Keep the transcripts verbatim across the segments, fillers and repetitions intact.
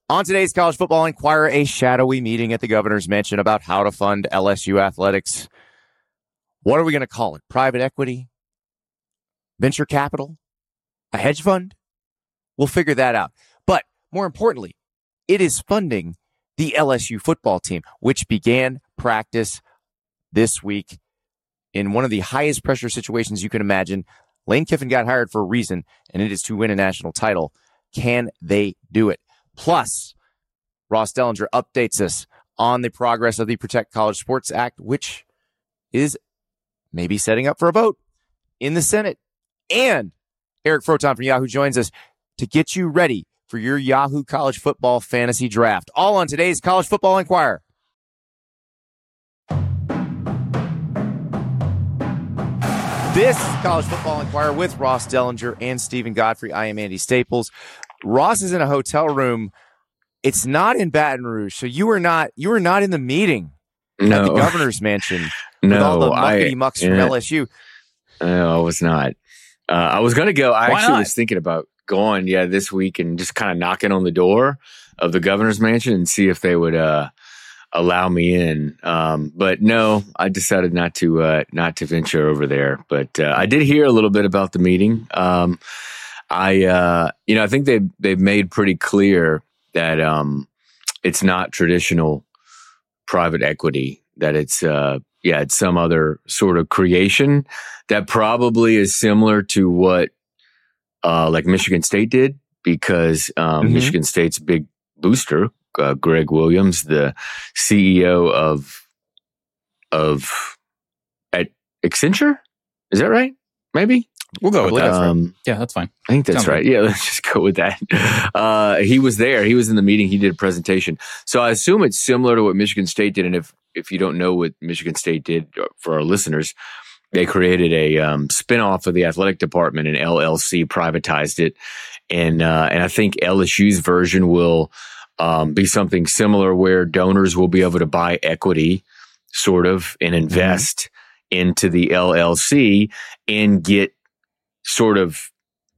On today's College Football Inquirer, a shadowy meeting at the governor's mansion about how to fund L S U athletics. What are we going to call it? Private equity? Venture capital? A hedge fund? We'll figure that out. But more importantly, it is funding the L S U football team, which began practice this week in one of the highest pressure situations you can imagine. Lane Kiffin got hired for a reason, and it is to win a national title. Can they do it? Plus, Ross Dellenger updates us on the progress of the Protect College Sports Act, which is maybe setting up for a vote in the Senate. And Eric Froton from Yahoo joins us to get you ready for your Yahoo College Football Fantasy Draft. All on today's College Football Inquirer. This is College Football Inquirer with Ross Dellenger and Stephen Godfrey. I am Andy Staples. Ross is in a hotel room. It's not in Baton Rouge, so you were not you were not in the meeting no. at the governor's mansion no, with all the muckety mucks from yeah. L S U. No, I was not. Uh, I was going to go. I Why actually not? was thinking about going, yeah, this week and just kind of knocking on the door of the governor's mansion and see if they would uh, allow me in. Um, but no, I decided not to uh, not to venture over there. But uh, I did hear a little bit about the meeting. Um, I, uh, you know, I think they they've made pretty clear that um, it's not traditional private equity. That it's uh, yeah, it's some other sort of creation that probably is similar to what uh, like Michigan State did, because um, Mm-hmm. Michigan State's big booster, uh, Greg Williams, the C E O of of at Accenture, is that right? Maybe. We'll go with believe that. that's right. Um, Yeah, that's fine. I think that's Sounds right. good. Yeah, let's just go with that. Uh, he was there. He was in the meeting. He did a presentation. So I assume it's similar to what Michigan State did. And if if you don't know what Michigan State did, for our listeners, they created a um, spinoff of the athletic department, and L L C privatized it. And uh, and I think L S U's version will um, be something similar, where donors will be able to buy equity, sort of, and invest mm-hmm. into the L L C and get sort of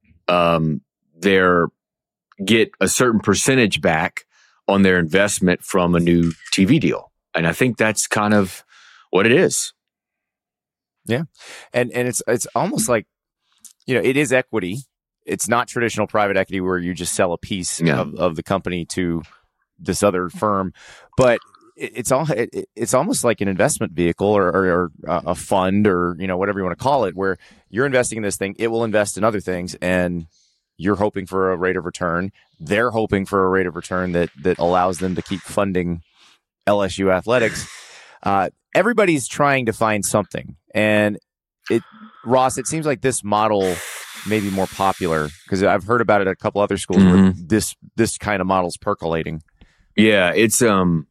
um, their get a certain percentage back on their investment from a new T V deal. And I think that's kind of what it is. Yeah. And and it's it's almost like, you know, it is equity. It's not traditional private equity where you just sell a piece Yeah. of, of the company to this other firm. But it, it's all it, it's almost like an investment vehicle or, or, or a fund, or, you know, whatever you want to call it, where you're investing in this thing. It will invest in other things, and you're hoping for a rate of return. They're hoping for a rate of return that that allows them to keep funding L S U athletics. Uh, everybody's trying to find something. And it, Ross, it seems like this model may be more popular, because I've heard about it at a couple other schools Mm-hmm. where this this kind of model's percolating. Yeah, it's um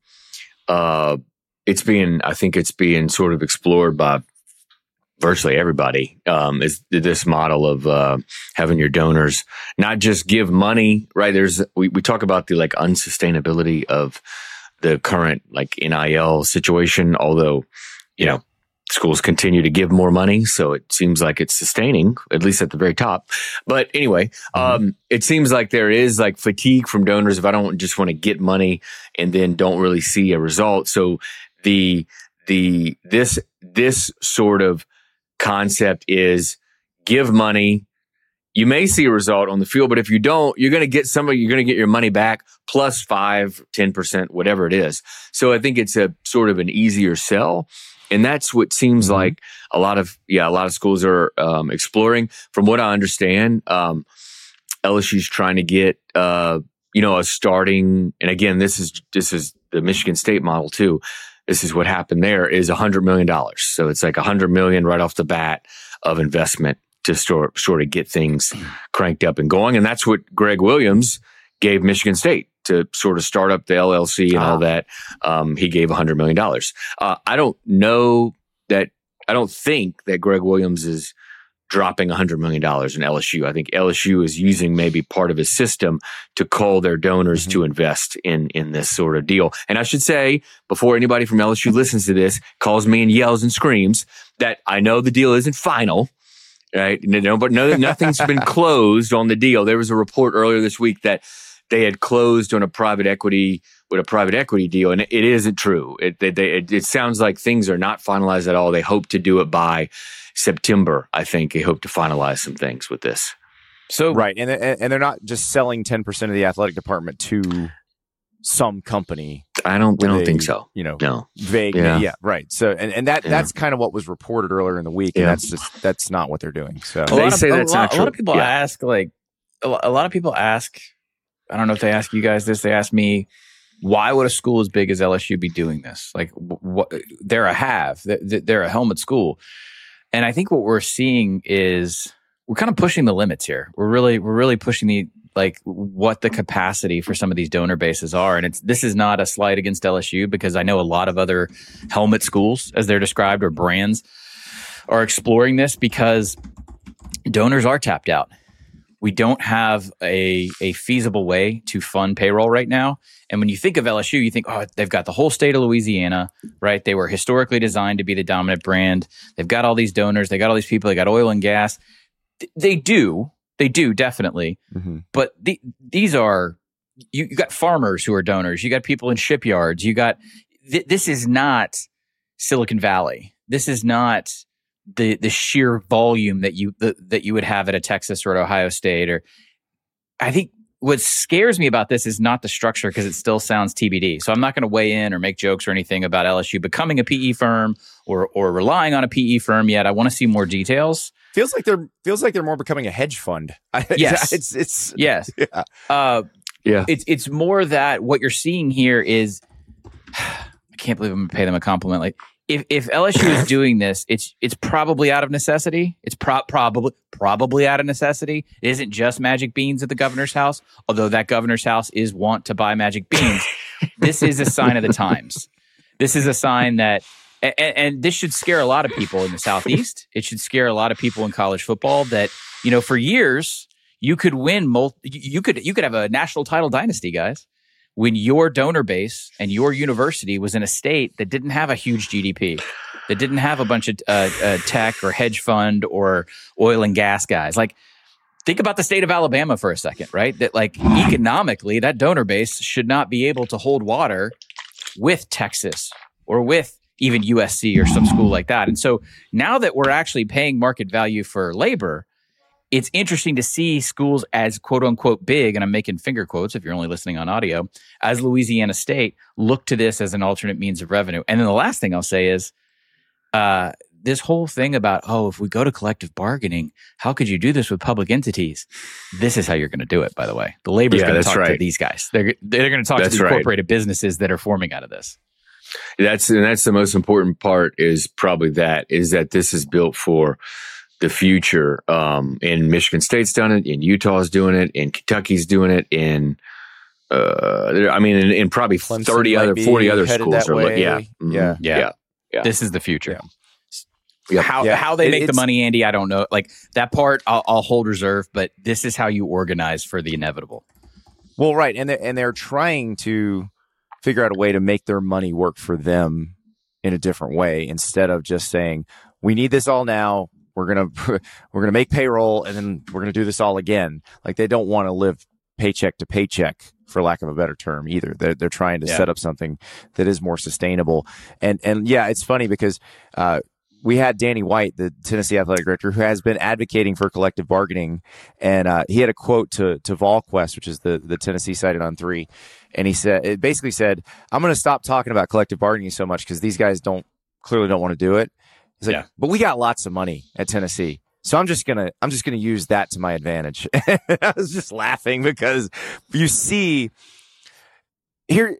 uh it's being I think it's being sort of explored by virtually everybody. Um is this model of uh having your donors not just give money, right? There's we, we talk about the like unsustainability of the current like N I L situation, although, you know, schools continue to give more money, so it seems like it's sustaining, at least at the very top. But anyway, mm-hmm. um, it seems like there is like fatigue from donors if I don't just want to get money and then don't really see a result. So the the this this sort of concept is give money. You may see a result on the field, but if you don't, you're going to get somebody, you're going to get your money back plus five, ten percent, whatever it is. So I think it's a sort of an easier sell. And that's what seems mm-hmm. like a lot of, yeah, a lot of schools are um, exploring. From what I understand, um, L S U's trying to get, uh, you know, a starting, and again, this is, this is the Michigan State model too. This is what happened there, is a hundred million dollars. So it's like a hundred million right off the bat of investment to sort, sort of get things cranked up and going. And that's what Greg Williams gave Michigan State to sort of start up the L L C and ah. all that. Um, he gave a hundred million dollars. Uh, I don't know that, I don't think that Greg Williams is dropping a hundred million dollars in L S U. I think L S U is using maybe part of his system to call their donors mm-hmm. to invest in, in this sort of deal. And I should say, before anybody from L S U listens to this, calls me and yells and screams, that I know the deal isn't final. Right. No, but no, nothing's been closed on the deal. There was a report earlier this week that they had closed on a private equity with a private equity deal, and it, it isn't true. It, they, they, it it sounds like things are not finalized at all. They hope to do it by September. I think they hope to finalize some things with this. So right, and and they're not just selling ten percent of the athletic department to some company. I don't. I don't a, think so. You know, no vague. Yeah, yeah right. So and, and that yeah. that's kind of what was reported earlier in the week, and yeah. that's just that's not what they're doing. So they of, say that's a lot, not true. A lot of people yeah. ask, like a lot of people ask. I don't know if they ask you guys this. They ask me, why would a school as big as L S U be doing this? Like, what? They're a have. They're a helmet school, and I think what we're seeing is we're kind of pushing the limits here. We're really, we're really pushing the like what the capacity for some of these donor bases are. And it's this is not a slight against L S U, because I know a lot of other helmet schools, as they're described, or brands, are exploring this because donors are tapped out. We don't have a a feasible way to fund payroll right now. And when you think of L S U, you think, oh, they've got the whole state of Louisiana, right? They were historically designed to be the dominant brand. They've got all these donors. They got all these people. They got oil and gas. They do. They do, definitely. Mm-hmm. But the, these are, you, you got farmers who are donors. You got people in shipyards. You got, th- this is not Silicon Valley. This is not the the sheer volume that you the, that you would have at a Texas or at Ohio State. Or I think what scares me about this is not the structure, because it still sounds T B D. So I'm not going to weigh in or make jokes or anything about L S U becoming a P E firm or or relying on a P E firm yet. I want to see more details. Feels like they're feels like they're more becoming a hedge fund. Yes, it's it's yes, yeah, uh, yeah. It's it's more that what you're seeing here is, I can't believe I'm going to pay them a compliment. Like if if L S U is doing this, it's it's probably out of necessity. It's pro- probably probably out of necessity. It isn't just Magic Beans at the governor's house, although that governor's house is wont to buy Magic Beans. This is a sign of the times. This is a sign that. And, and this should scare a lot of people in the Southeast. It should scare a lot of people in college football that, you know, for years you could win multi, you could you could have a national title dynasty, guys, when your donor base and your university was in a state that didn't have a huge G D P, that didn't have a bunch of uh, uh, tech or hedge fund or oil and gas guys. Like, think about the state of Alabama for a second, right? That like economically, that donor base should not be able to hold water with Texas or with even U S C or some school like that. And so now that we're actually paying market value for labor, it's interesting to see schools as quote unquote big, and I'm making finger quotes if you're only listening on audio, as Louisiana State look to this as an alternate means of revenue. And then the last thing I'll say is uh, this whole thing about, oh, if we go to collective bargaining, how could you do this with public entities? This is how you're going to do it, by the way. The labor's yeah, going to talk right. to these guys. They're, they're going to talk that's to the right. incorporated businesses that are forming out of this. That's and that's the most important part, is probably that is that this is built for the future. Um, and Michigan State's done it, and Utah's doing it, and Kentucky's doing it, and uh, I mean, in, in probably Clemson thirty other, forty other schools are like, yeah, mm-hmm. yeah, yeah, yeah, yeah. This is the future. Yeah. Yep. How yeah. how they it, make the money, Andy, I don't know. Like that part, I'll, I'll hold reserve. But this is how you organize for the inevitable. Well, right, and they're, and they're trying to figure out a way to make their money work for them in a different way, instead of just saying, we need this all now. We're going to, we're going to make payroll, and then we're going to do this all again. Like, they don't want to live paycheck to paycheck, for lack of a better term, either. They're, they're trying to yeah. set up something that is more sustainable. And, and yeah, it's funny because, uh, we had Danny White, the Tennessee athletic director, who has been advocating for collective bargaining. And uh, he had a quote to, to VolQuest, which is the, the Tennessee cited on three. And he said, it basically said, I'm going to stop talking about collective bargaining so much because these guys don't clearly don't want to do it. He's like, yeah. but we got lots of money at Tennessee. So I'm just going to, I'm just going to use that to my advantage. I was just laughing because you see here,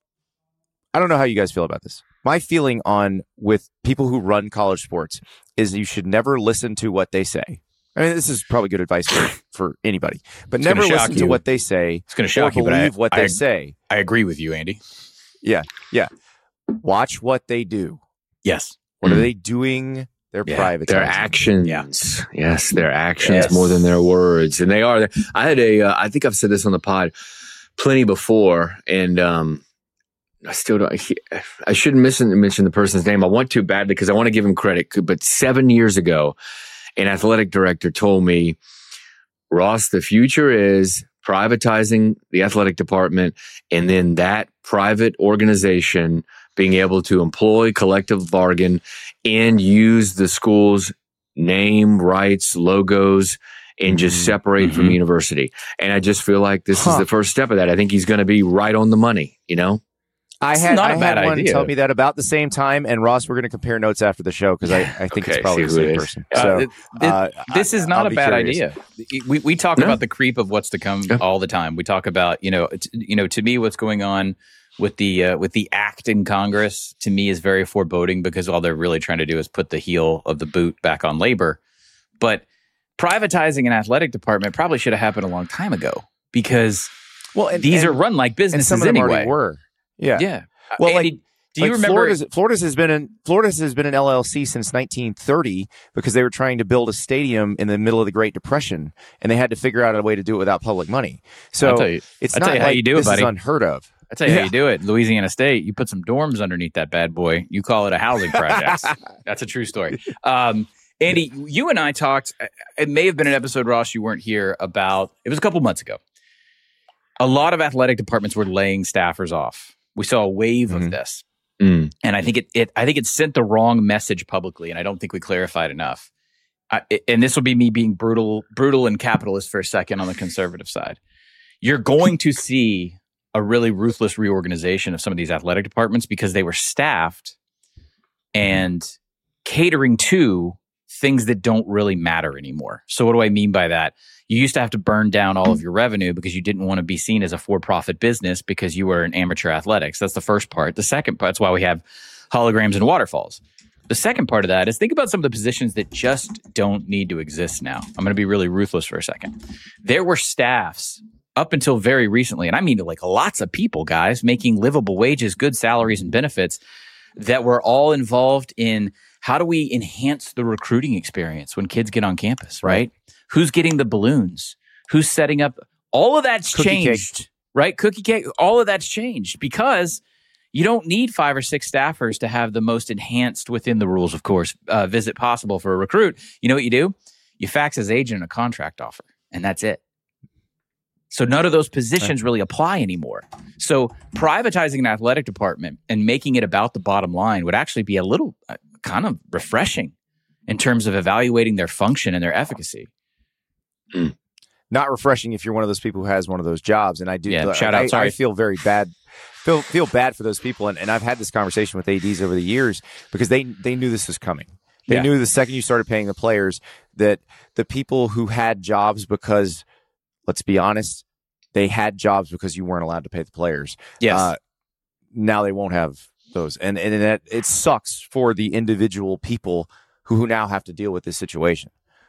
I don't know how you guys feel about this. My feeling on with people who run college sports is you should never listen to what they say. I mean, this is probably good advice for, for anybody, but it's never listen you. to what they say. It's going to shock or you, but believe I, what I, they say. I agree with you, Andy. Yeah, yeah. Watch what they do. Yes. What mm. are they doing? Their yeah, private. Their actions. Yeah. Yes, their actions yes. more than their words, and they are. I had a. Uh, I think I've said this on the pod plenty before, and um. I still don't, I shouldn't mention, mention the person's name. I want to badly because I want to give him credit. But seven years ago, an athletic director told me, Ross, the future is privatizing the athletic department, and then that private organization being able to employ collective bargain and use the school's name, rights, logos, and just separate mm-hmm. from university. And I just feel like this huh. is the first step of that. I think he's going to be right on the money, you know? I had, not I a bad had one idea. Tell me that about the same time. And Ross, we're going to compare notes after the show because I, I think okay, it's probably the same person. So, uh, it, it, uh, this is not I'll a bad curious. idea. We we talk no. about the creep of what's to come yeah. all the time. We talk about, you know, t- you know, to me, what's going on with the uh, with the act in Congress, to me, is very foreboding because all they're really trying to do is put the heel of the boot back on labor. But privatizing an athletic department probably should have happened a long time ago because well, and, these and, are run like businesses and some of them anyway. Already were. Yeah. Yeah. Well, Andy, like, do you like remember Florida's, Florida's has been in Florida's has been an L L C since nineteen thirty because they were trying to build a stadium in the middle of the Great Depression and they had to figure out a way to do it without public money. So I'll tell you, it's I'll not tell you like how you do this it, buddy. is unheard of. I'll tell you yeah. how you do it. Louisiana State, you put some dorms underneath that bad boy. You call it a housing project. That's a true story. Um, Andy, you and I talked, it may have been an episode, Ross, you weren't here, about, it was a couple months ago. A lot of athletic departments were laying staffers off. We saw a wave mm-hmm. of this. Mm. And I think it, it, I think it sent the wrong message publicly, and I don't think we clarified enough. I, and this will be me being brutal, brutal and capitalist for a second on the conservative side. You're going to see a really ruthless reorganization of some of these athletic departments because they were staffed and catering to things that don't really matter anymore. So what do I mean by that? You used to have to burn down all of your revenue because you didn't want to be seen as a for-profit business because you were in amateur athletics. That's the first part. The second part, that's why we have holograms and waterfalls. The second part of that is think about some of the positions that just don't need to exist now. I'm going to be really ruthless for a second. There were staffs up until very recently, and I mean like lots of people, guys, making livable wages, good salaries and benefits that were all involved in how do we enhance the recruiting experience when kids get on campus, right? Who's getting the balloons? Who's setting up? All of that's Cookie changed, cake. right? Cookie cake, all of that's changed because you don't need five or six staffers to have the most enhanced, within the rules, of course, uh, visit possible for a recruit. You know what you do? You fax his agent a contract offer, and that's it. So none of those positions really apply anymore. So privatizing an athletic department and making it about the bottom line would actually be a little uh, kind of refreshing in terms of evaluating their function and their efficacy. Mm. Not refreshing if you're one of those people who has one of those jobs. And I do. Yeah, I, shout out. Sorry. I feel very bad. Feel feel bad for those people. And, and I've had this conversation with A Ds over the years because they they knew this was coming. They yeah. knew the second you started paying the players that the people who had jobs because, let's be honest, they had jobs because you weren't allowed to pay the players. Yes. Uh, now they won't have those. And, and that, it sucks for the individual people who, who now have to deal with this situation.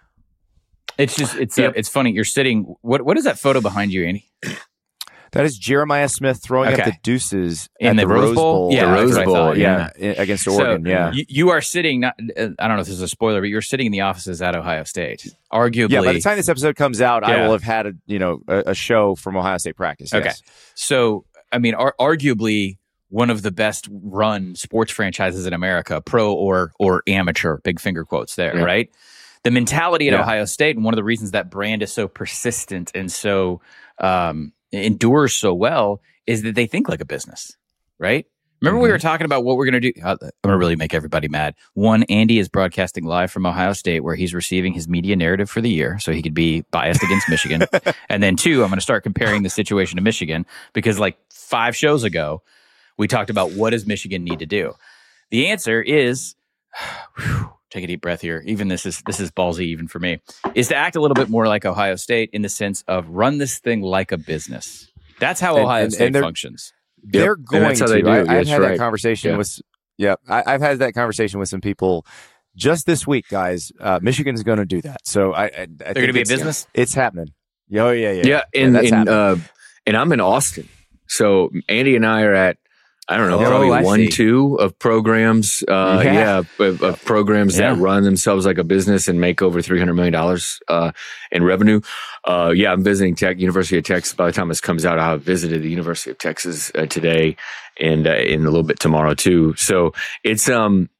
It's just, it's yep. uh, it's funny. You're sitting, what what is that photo behind you, Andy? That is Jeremiah Smith throwing okay. up the deuces in at the, the Rose Rose Bowl. Bowl. Yeah, the Rose Bowl, Bowl, yeah, yeah, against Oregon. So, yeah, you, you are sitting. Not, uh, I don't know if this is a spoiler, but you're sitting in the offices at Ohio State. Arguably, yeah. By the time this episode comes out, yeah. I will have had a you know a, a show from Ohio State practice. Yes. Okay, so I mean, ar- arguably one of the best run sports franchises in America, pro or or amateur. Big finger quotes there, yeah. right? The mentality at yeah. Ohio State, and one of the reasons that brand is so persistent and so um, endures so well, is that they think like a business, right? Remember mm-hmm. we were talking about what we're going to do? I'm going to really make everybody mad. One, Andy is broadcasting live from Ohio State where he's receiving his media narrative for the year, so he could be biased against Michigan. And then two, I'm going to start comparing the situation to Michigan because like five shows ago, we talked about what does Michigan need to do? The answer is... Whew, take a deep breath here. Even this is this is ballsy even for me, is to act a little bit more like Ohio State in the sense of run this thing like a business. That's how Ohio and, and, and State they're, functions. They're yep. going that's how to. They do. I, I've had right. that conversation yeah. with. Yeah, I, I've had that conversation with some people just this week, guys. Uh, Michigan's going to do that. So I, I, I they're going to be a business. It's happening. Oh yeah, yeah, yeah. And yeah, and, uh, and I'm in Austin, so Andy and I are at. I don't know, oh, probably I one, see. two of programs, uh, yeah, yeah of, of programs yeah. that run themselves like a business and make over three hundred million dollars uh, in revenue. Uh, yeah, I'm visiting Tech, University of Texas. By the time this comes out, I'll have visited the University of Texas uh, today and uh, in a little bit tomorrow too. So it's, um,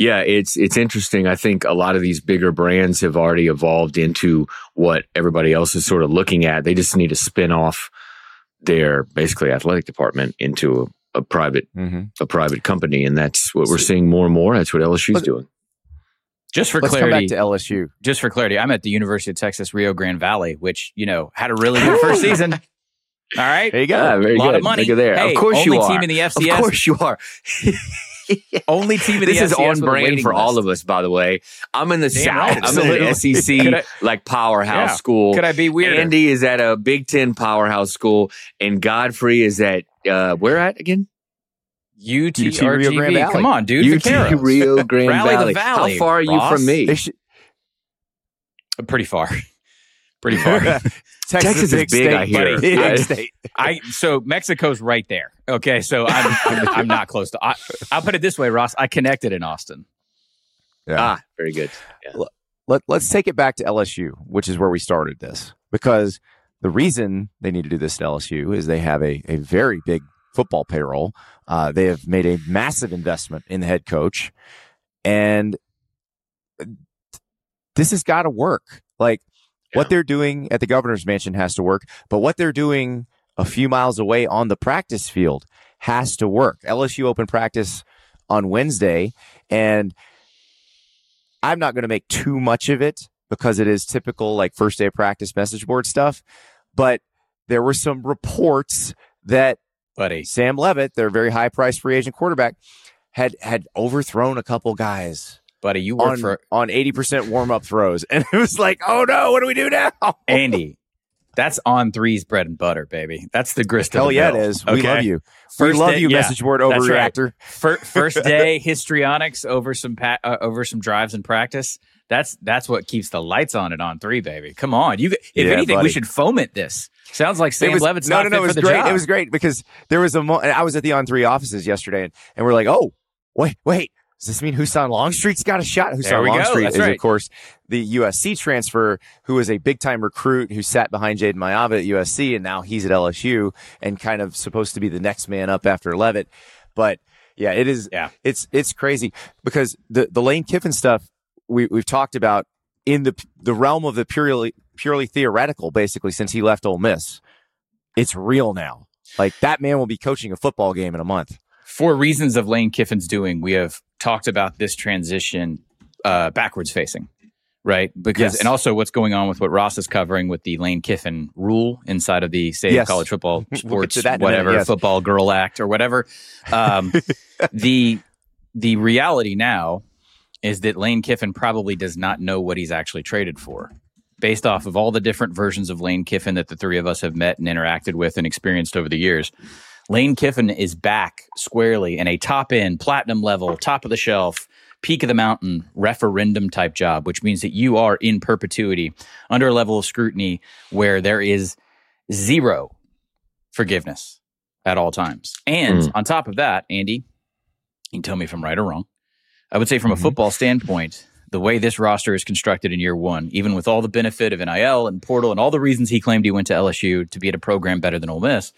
Yeah, it's it's interesting. I think a lot of these bigger brands have already evolved into what everybody else is sort of looking at. They just need to spin off their basically athletic department into a, a private mm-hmm. a private company, and that's what we're seeing more and more. That's what L S U's doing. Just for Let's clarity, come back to L S U. Just for clarity, I'm at the University of Texas Rio Grande Valley, which you know had a really good first season. All right, there you go. Yeah, very a lot good. of money. Look at there. Hey, of course only you are. team in the F C S. Of course you are. Only team in the this F C S. This is on brand for list. All of us, by the way. I'm in the Damn South. right, I'm in the S E C, I, like powerhouse yeah. school. Could I be weird? Andy is at a Big Ten powerhouse school, and Godfrey is at uh, where at again? U T U T Rio Grande Valley. Come on, dude. U T Vaqueros. Rio Grande Rally Valley. the Valley. How far are you Ross? from me? Should, Pretty far. Pretty far. Texas, Texas is big, state, I hear. buddy. Big I- state. I so Mexico's right there. Okay, so I'm I'm, I'm not close to. I, I'll put it this way, Ross. I connected in Austin. Yeah. Ah, very good. Yeah. Let, let's take it back to L S U, which is where we started this, because the reason they need to do this to L S U is they have a, a very big football payroll. Uh, they have made a massive investment in the head coach, and this has got to work. Like Yeah. what they're doing at the governor's mansion has to work, but what they're doing a few miles away on the practice field has to work. L S U opened practice on Wednesday, and I'm not going to make too much of it because it is typical like first day of practice message board stuff. But there were some reports that Buddy. Sam Levitt, their very high priced free agent quarterback, had had overthrown a couple guys Buddy, you work on, for on eighty percent warm up throws. And it was like, oh no, what do we do now? Andy. That's on three's bread and butter, baby. That's the grist Hell of the yeah, mill. it is. We Okay? love you. First we love day- you, yeah, message board that's right. overreactor. Fir- First day histrionics over some pa- uh, over some drives in practice. That's that's what keeps the lights on at on three, baby. Come on, you. If Yeah, anything, buddy. we should foment this. Sounds like Sam It was, Levitt's no, not no, fit no, it for was the great. job. It was great because there was a mo- I was at the On Three offices yesterday, and, and we're like, oh, wait, wait. Does this mean Husan Longstreet's got a shot? There Husan we go. Longstreet That's is, right. of course, the U S C transfer who was a big-time recruit who sat behind Jaden Mayava at U S C, and now he's at L S U and kind of supposed to be the next man up after Levitt. But, yeah, it is. Yeah. It's it's crazy because the, the Lane Kiffin stuff we, we've talked about in the the realm of the purely purely theoretical, basically, since he left Ole Miss. It's real now. Like, that man will be coaching a football game in a month. For reasons of Lane Kiffin's doing, we have talked about this transition uh, backwards facing, right? Because Yes. and also what's going on with what Ross is covering with the Lane Kiffin rule inside of the state Yes. of college football We'll get sports, to that in a whatever minute, yes. football girl act or whatever. Um, the the reality now is that Lane Kiffin probably does not know what he's actually traded for. Based off of all the different versions of Lane Kiffin that the three of us have met and interacted with and experienced over the years, Lane Kiffin is back squarely in a top end, platinum level, top of the shelf, peak of the mountain referendum type job, which means that you are in perpetuity under a level of scrutiny where there is zero forgiveness at all times. And Mm. on top of that, Andy, you can tell me if I'm right or wrong. I would say from a Mhm. football standpoint, the way this roster is constructed in year one, even with all the benefit of N I L and portal and all the reasons he claimed he went to L S U to be at a program better than Ole Miss,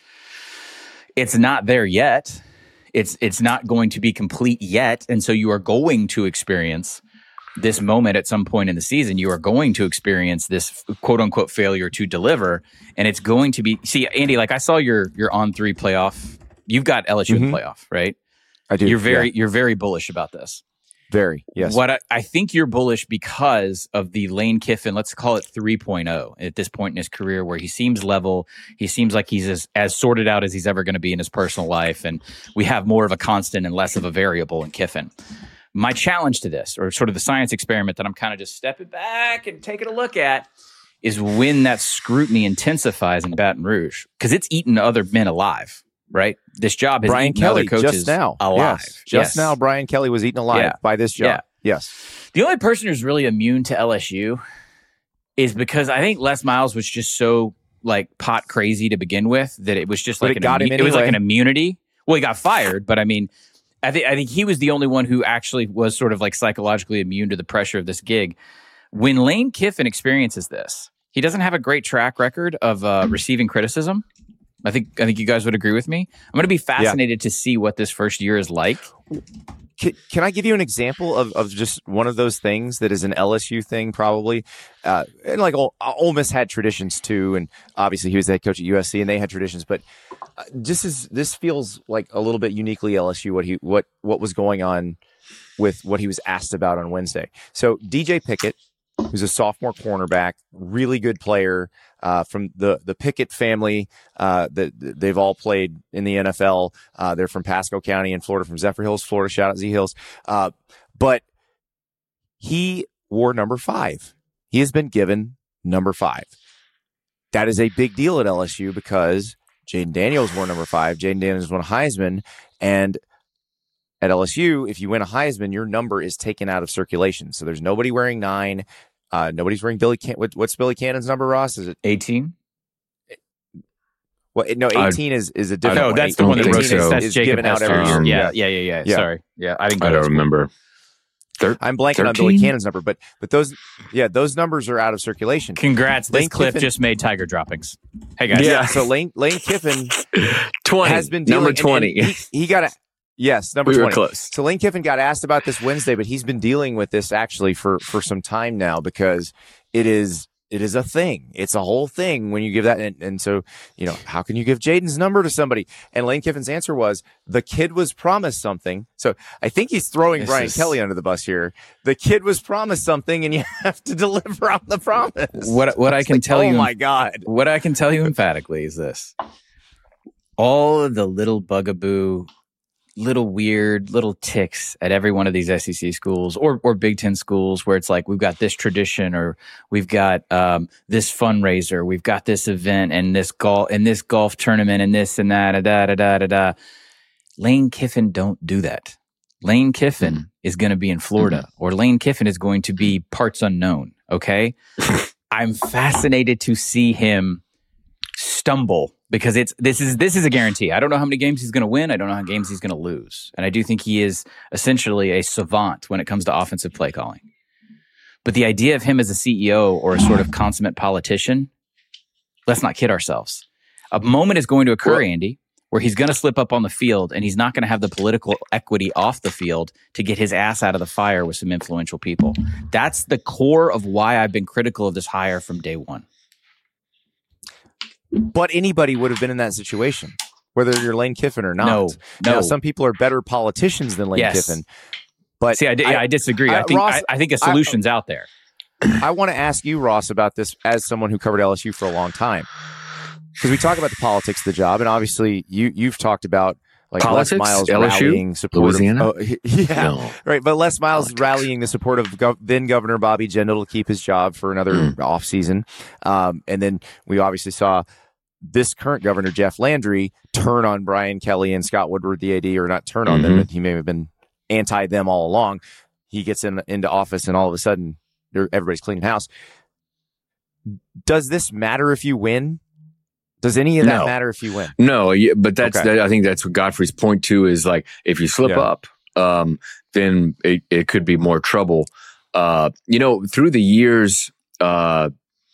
it's not there yet. It's it's not going to be complete yet. And so you are going to experience this moment at some point in the season. You are going to experience this quote unquote failure to deliver. And it's going to be, see, Andy, like I saw your your on three playoff. You've got L S U in Mhm. the playoff, right? I do. You're very yeah, you're very bullish about this. very. Yes. What I, I think you're bullish because of the Lane Kiffin, let's call it three point oh at this point in his career, where he seems level. He seems like he's as, as sorted out as he's ever going to be in his personal life. And we have more of a constant and less of a variable in Kiffin. My challenge to this, or sort of the science experiment that I'm kind of just stepping back and taking a look at, is when that scrutiny intensifies in Baton Rouge, because it's eaten other men alive. Right, this job has Brian eaten Kelly other coaches just now. alive. Yes. Just Yes. now, Brian Kelly was eaten alive Yeah. by this job. Yeah. Yes. The only person who's really immune to L S U is because I think Les Miles was just so like pot crazy to begin with that it was just But like it an got him immu- it was like anyway. an immunity. Well, he got fired, but I mean, I think I think he was the only one who actually was sort of like psychologically immune to the pressure of this gig. When Lane Kiffin experiences this, he doesn't have a great track record of uh, receiving criticism. I think I think you guys would agree with me. I'm going to be fascinated to see what this first year is like. can, can I give you an example of, of just one of those things that is an L S U thing, probably? Uh, and like Ole, Ole Miss had traditions too, and obviously he was the head coach at U S C, and they had traditions. But uh, this is this feels like a little bit uniquely L S U. What he what what was going on with what he was asked about on Wednesday. So D J Pickett, who's a sophomore cornerback, really good player uh, from the the Pickett family. Uh, that they've all played in the N F L. Uh, they're from Pasco County in Florida, from Zephyr Hills, Florida. Shout out Z Hills. Uh, but he wore number five. He has been given number five. That is a big deal at L S U because Jaden Daniels wore number five. Jaden Daniels won a Heisman, and at L S U, if you win a Heisman, your number is taken out of circulation. So there's nobody wearing nine. Uh, nobody's wearing Billy. Can- what, what's Billy Cannon's number, Ross? Is it eighteen? Well, no, eighteen uh, is is a different. No, one. that's the one that eighteen so. is, That's is Jacob given out every um, year. Yeah, yeah, yeah, yeah, yeah. Sorry, yeah, I didn't. Go I don't to remember. Thir- I'm blanking thirteen? On Billy Cannon's number, but but those yeah those numbers are out of circulation. Congrats, Lane this clip Kiffin, just made Tiger droppings. Hey guys, yeah. yeah so Lane Lane Kiffin twenty has been dealing, number twenty. And, and he, he got a yes number we twenty. Were close. So Lane Kiffin got asked about this Wednesday, but he's been dealing with this actually for for some time now because it is. It is a thing. It's a whole thing when you give that. And, and so, you know, how can you give Jaden's number to somebody? And Lane Kiffin's answer was the kid was promised something. So I think he's throwing this Brian is... Kelly under the bus here. The kid was promised something and you have to deliver on the promise. What, what I, I can like, tell oh you. Oh my God. What I can tell you emphatically is this. All of the little bugaboo, little weird, little ticks at every one of these S E C schools or or Big Ten schools where it's like we've got this tradition or we've got um, this fundraiser, we've got this event and this golf and this golf tournament and this and that, da da da da da. Lane Kiffin don't do that. Lane Kiffin mm-hmm. is going to be in Florida, mm-hmm. or Lane Kiffin is going to be parts unknown. Okay, I'm fascinated to see him stumble. Because it's this is this is a guarantee. I don't know how many games he's going to win. I don't know how many games he's going to lose. And I do think he is essentially a savant when it comes to offensive play calling. But the idea of him as a C E O or a sort of consummate politician, let's not kid ourselves. A moment is going to occur, well, Andy, where he's going to slip up on the field and he's not going to have the political equity off the field to get his ass out of the fire with some influential people. That's the core of why I've been critical of this hire from day one. But anybody would have been in that situation, whether you're Lane Kiffin or not. No, no. Now, some people are better politicians than Lane yes. Kiffin. But see, I, yeah, I disagree. I, I think Ross, I, I think a solution's I, out there. I want to ask you, Ross, about this as someone who covered L S U for a long time, because we talk about the politics of the job, and obviously you you've talked about like politics? Les Miles L S U? rallying support Louisiana? of, oh, yeah, no. right. But Les Miles politics. rallying the support of Gov- then Governor Bobby Jindal to keep his job for another mm. off season, um, and then we obviously saw this current governor, Jeff Landry, turn on Brian Kelly and Scott Woodward, the A D, or not turn on mm-hmm. them, but he may have been anti them all along. He gets in into office and all of a sudden everybody's cleaning house. Does this matter if you win? Does any of that no. matter if you win? No, yeah, but that's okay. that, I think that's what Godfrey's point to is like if you slip yeah. up, um, then it, it could be more trouble. Uh, you know, through the years, uh,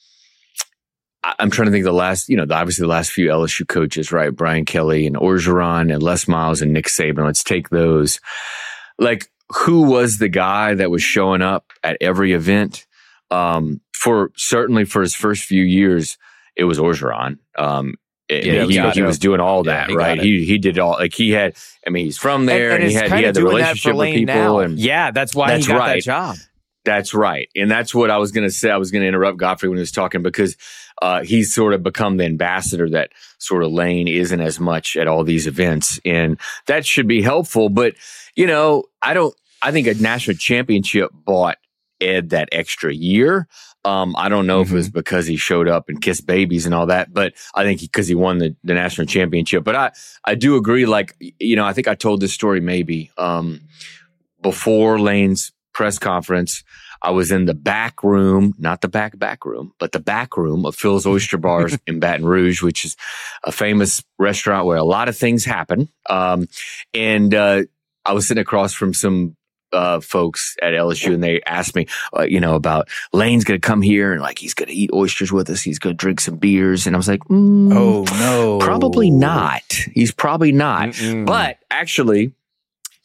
I'm trying to think of the last, you know, obviously the last few L S U coaches, right? Brian Kelly and Orgeron and Les Miles and Nick Saban. Let's take those. Like, who was the guy that was showing up at every event? Um, for certainly for his first few years, it was Orgeron. Um, yeah, he, he, he was doing all yeah, that, he right? He he did all like he had. I mean, he's from there, and, and, and he had he had the relationship with people, now. and yeah, that's why that's he got right. that job. That's right. And that's what I was going to say. I was going to interrupt Godfrey when he was talking because uh, he's sort of become the ambassador that sort of Lane isn't as much at all these events. And that should be helpful. But, you know, I don't, I think a national championship bought Ed that extra year. Um, I don't know mm-hmm. if it was because he showed up and kissed babies and all that, but I think because he, he won the, the national championship. But I, I do agree. Like, you know, I think I told this story maybe um, before Lane's press conference. I was in the back room, not the back back room, but the back room of Phil's Oyster Bars in Baton Rouge, which is a famous restaurant where a lot of things happen. Um, and uh, I was sitting across from some uh, folks at L S U, and they asked me, uh, you know, about Lane's going to come here and like he's going to eat oysters with us. He's going to drink some beers, and I was like, mm, oh no, probably not. He's probably not. Mm-mm. But actually,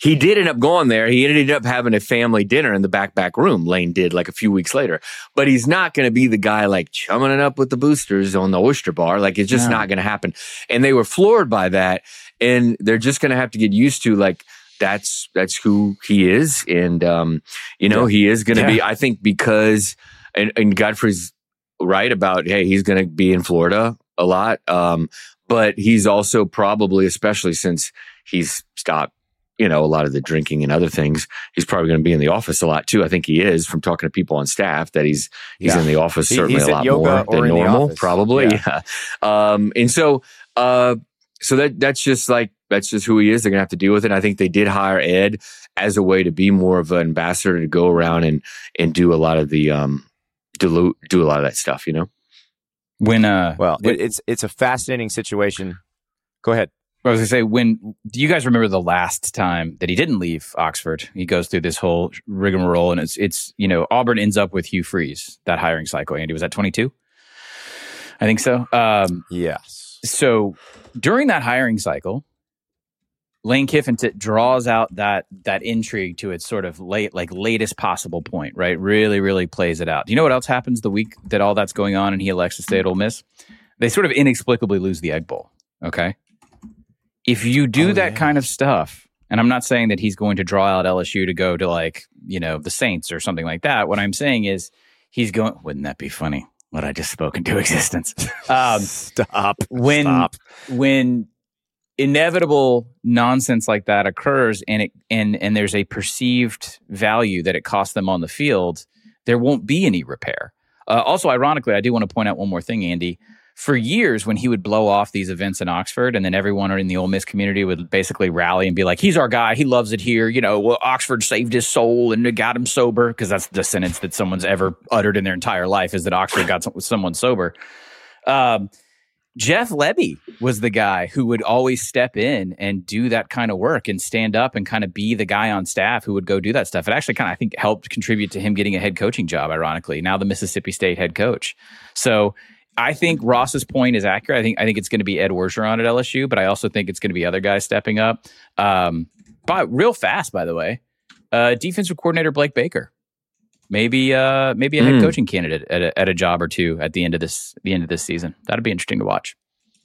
he did end up going there. He ended up having a family dinner in the back back room. Lane did like a few weeks later. But he's not going to be the guy like chumming it up with the boosters on the Oyster Bar. Like it's just no. not going to happen. And they were floored by that. And they're just going to have to get used to like, that's that's who he is. And, um, you know, yeah. he is going to yeah. be, I think because, and, and Godfrey's right about, hey, he's going to be in Florida a lot. Um, but he's also probably, especially since he's stopped, you know, a lot of the drinking and other things, he's probably going to be in the office a lot too. I think he is, from talking to people on staff, that he's he's yeah. in the office certainly he's a lot more than normal, probably. Yeah. yeah. Um, and so, uh, so that that's just like that's just who he is. They're going to have to deal with it. I think they did hire Ed as a way to be more of an ambassador, to go around and and do a lot of the um, do do a lot of that stuff. You know, when uh, well, when, it, it's it's a fascinating situation. Go ahead. I was going to say, when do you guys remember the last time that he didn't leave Oxford? He goes through this whole rigmarole, and it's, it's you know, Auburn ends up with Hugh Freeze, that hiring cycle. Andy, was that twenty-two? I think so. Um, yes. So during that hiring cycle, Lane Kiffin t- draws out that that intrigue to its sort of late, like latest possible point, right? Really, really plays it out. Do you know what else happens the week that all that's going on and he elects to stay at Ole Miss? They sort of inexplicably lose the Egg Bowl, okay? If you do oh, that yeah. kind of stuff, and I'm not saying that he's going to draw out L S U to go to like, you know, the Saints or something like that. What I'm saying is he's going, wouldn't that be funny? What I just spoke into existence. Um, Stop. When, Stop. when inevitable nonsense like that occurs and it, and, and there's a perceived value that it costs them on the field, there won't be any repair. Uh, also, ironically, I do want to point out one more thing, Andy. For years, when he would blow off these events in Oxford, and then everyone in the Ole Miss community would basically rally and be like, he's our guy, he loves it here, you know, well, Oxford saved his soul and it got him sober, because that's the sentence that someone's ever uttered in their entire life, is that Oxford got some, someone sober. Um, Jeff Lebby was the guy who would always step in and do that kind of work and stand up and kind of be the guy on staff who would go do that stuff. It actually kind of, I think, helped contribute to him getting a head coaching job, ironically, now the Mississippi State head coach. So I think Ross's point is accurate. I think I think it's going to be Ed Orgeron at L S U, but I also think it's going to be other guys stepping up. Um, but real fast, by the way, uh, defensive coordinator Blake Baker, maybe uh, maybe a head mm. coaching candidate at a, at a job or two at the end of this the end of this season. That'd be interesting to watch.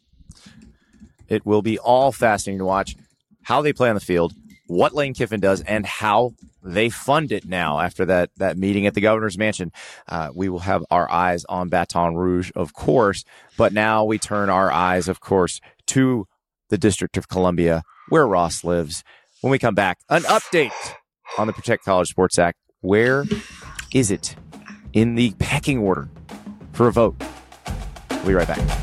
It will be all fascinating to watch how they play on the field, what Lane Kiffin does, and how they fund it now after that that meeting at the governor's mansion. Uh, we will have our eyes on Baton Rouge, of course, but now we turn our eyes, of course, to the District of Columbia, where Ross lives. When we come back, an update on the Protect College Sports Act. Where is it in the pecking order for a vote? We'll be right back.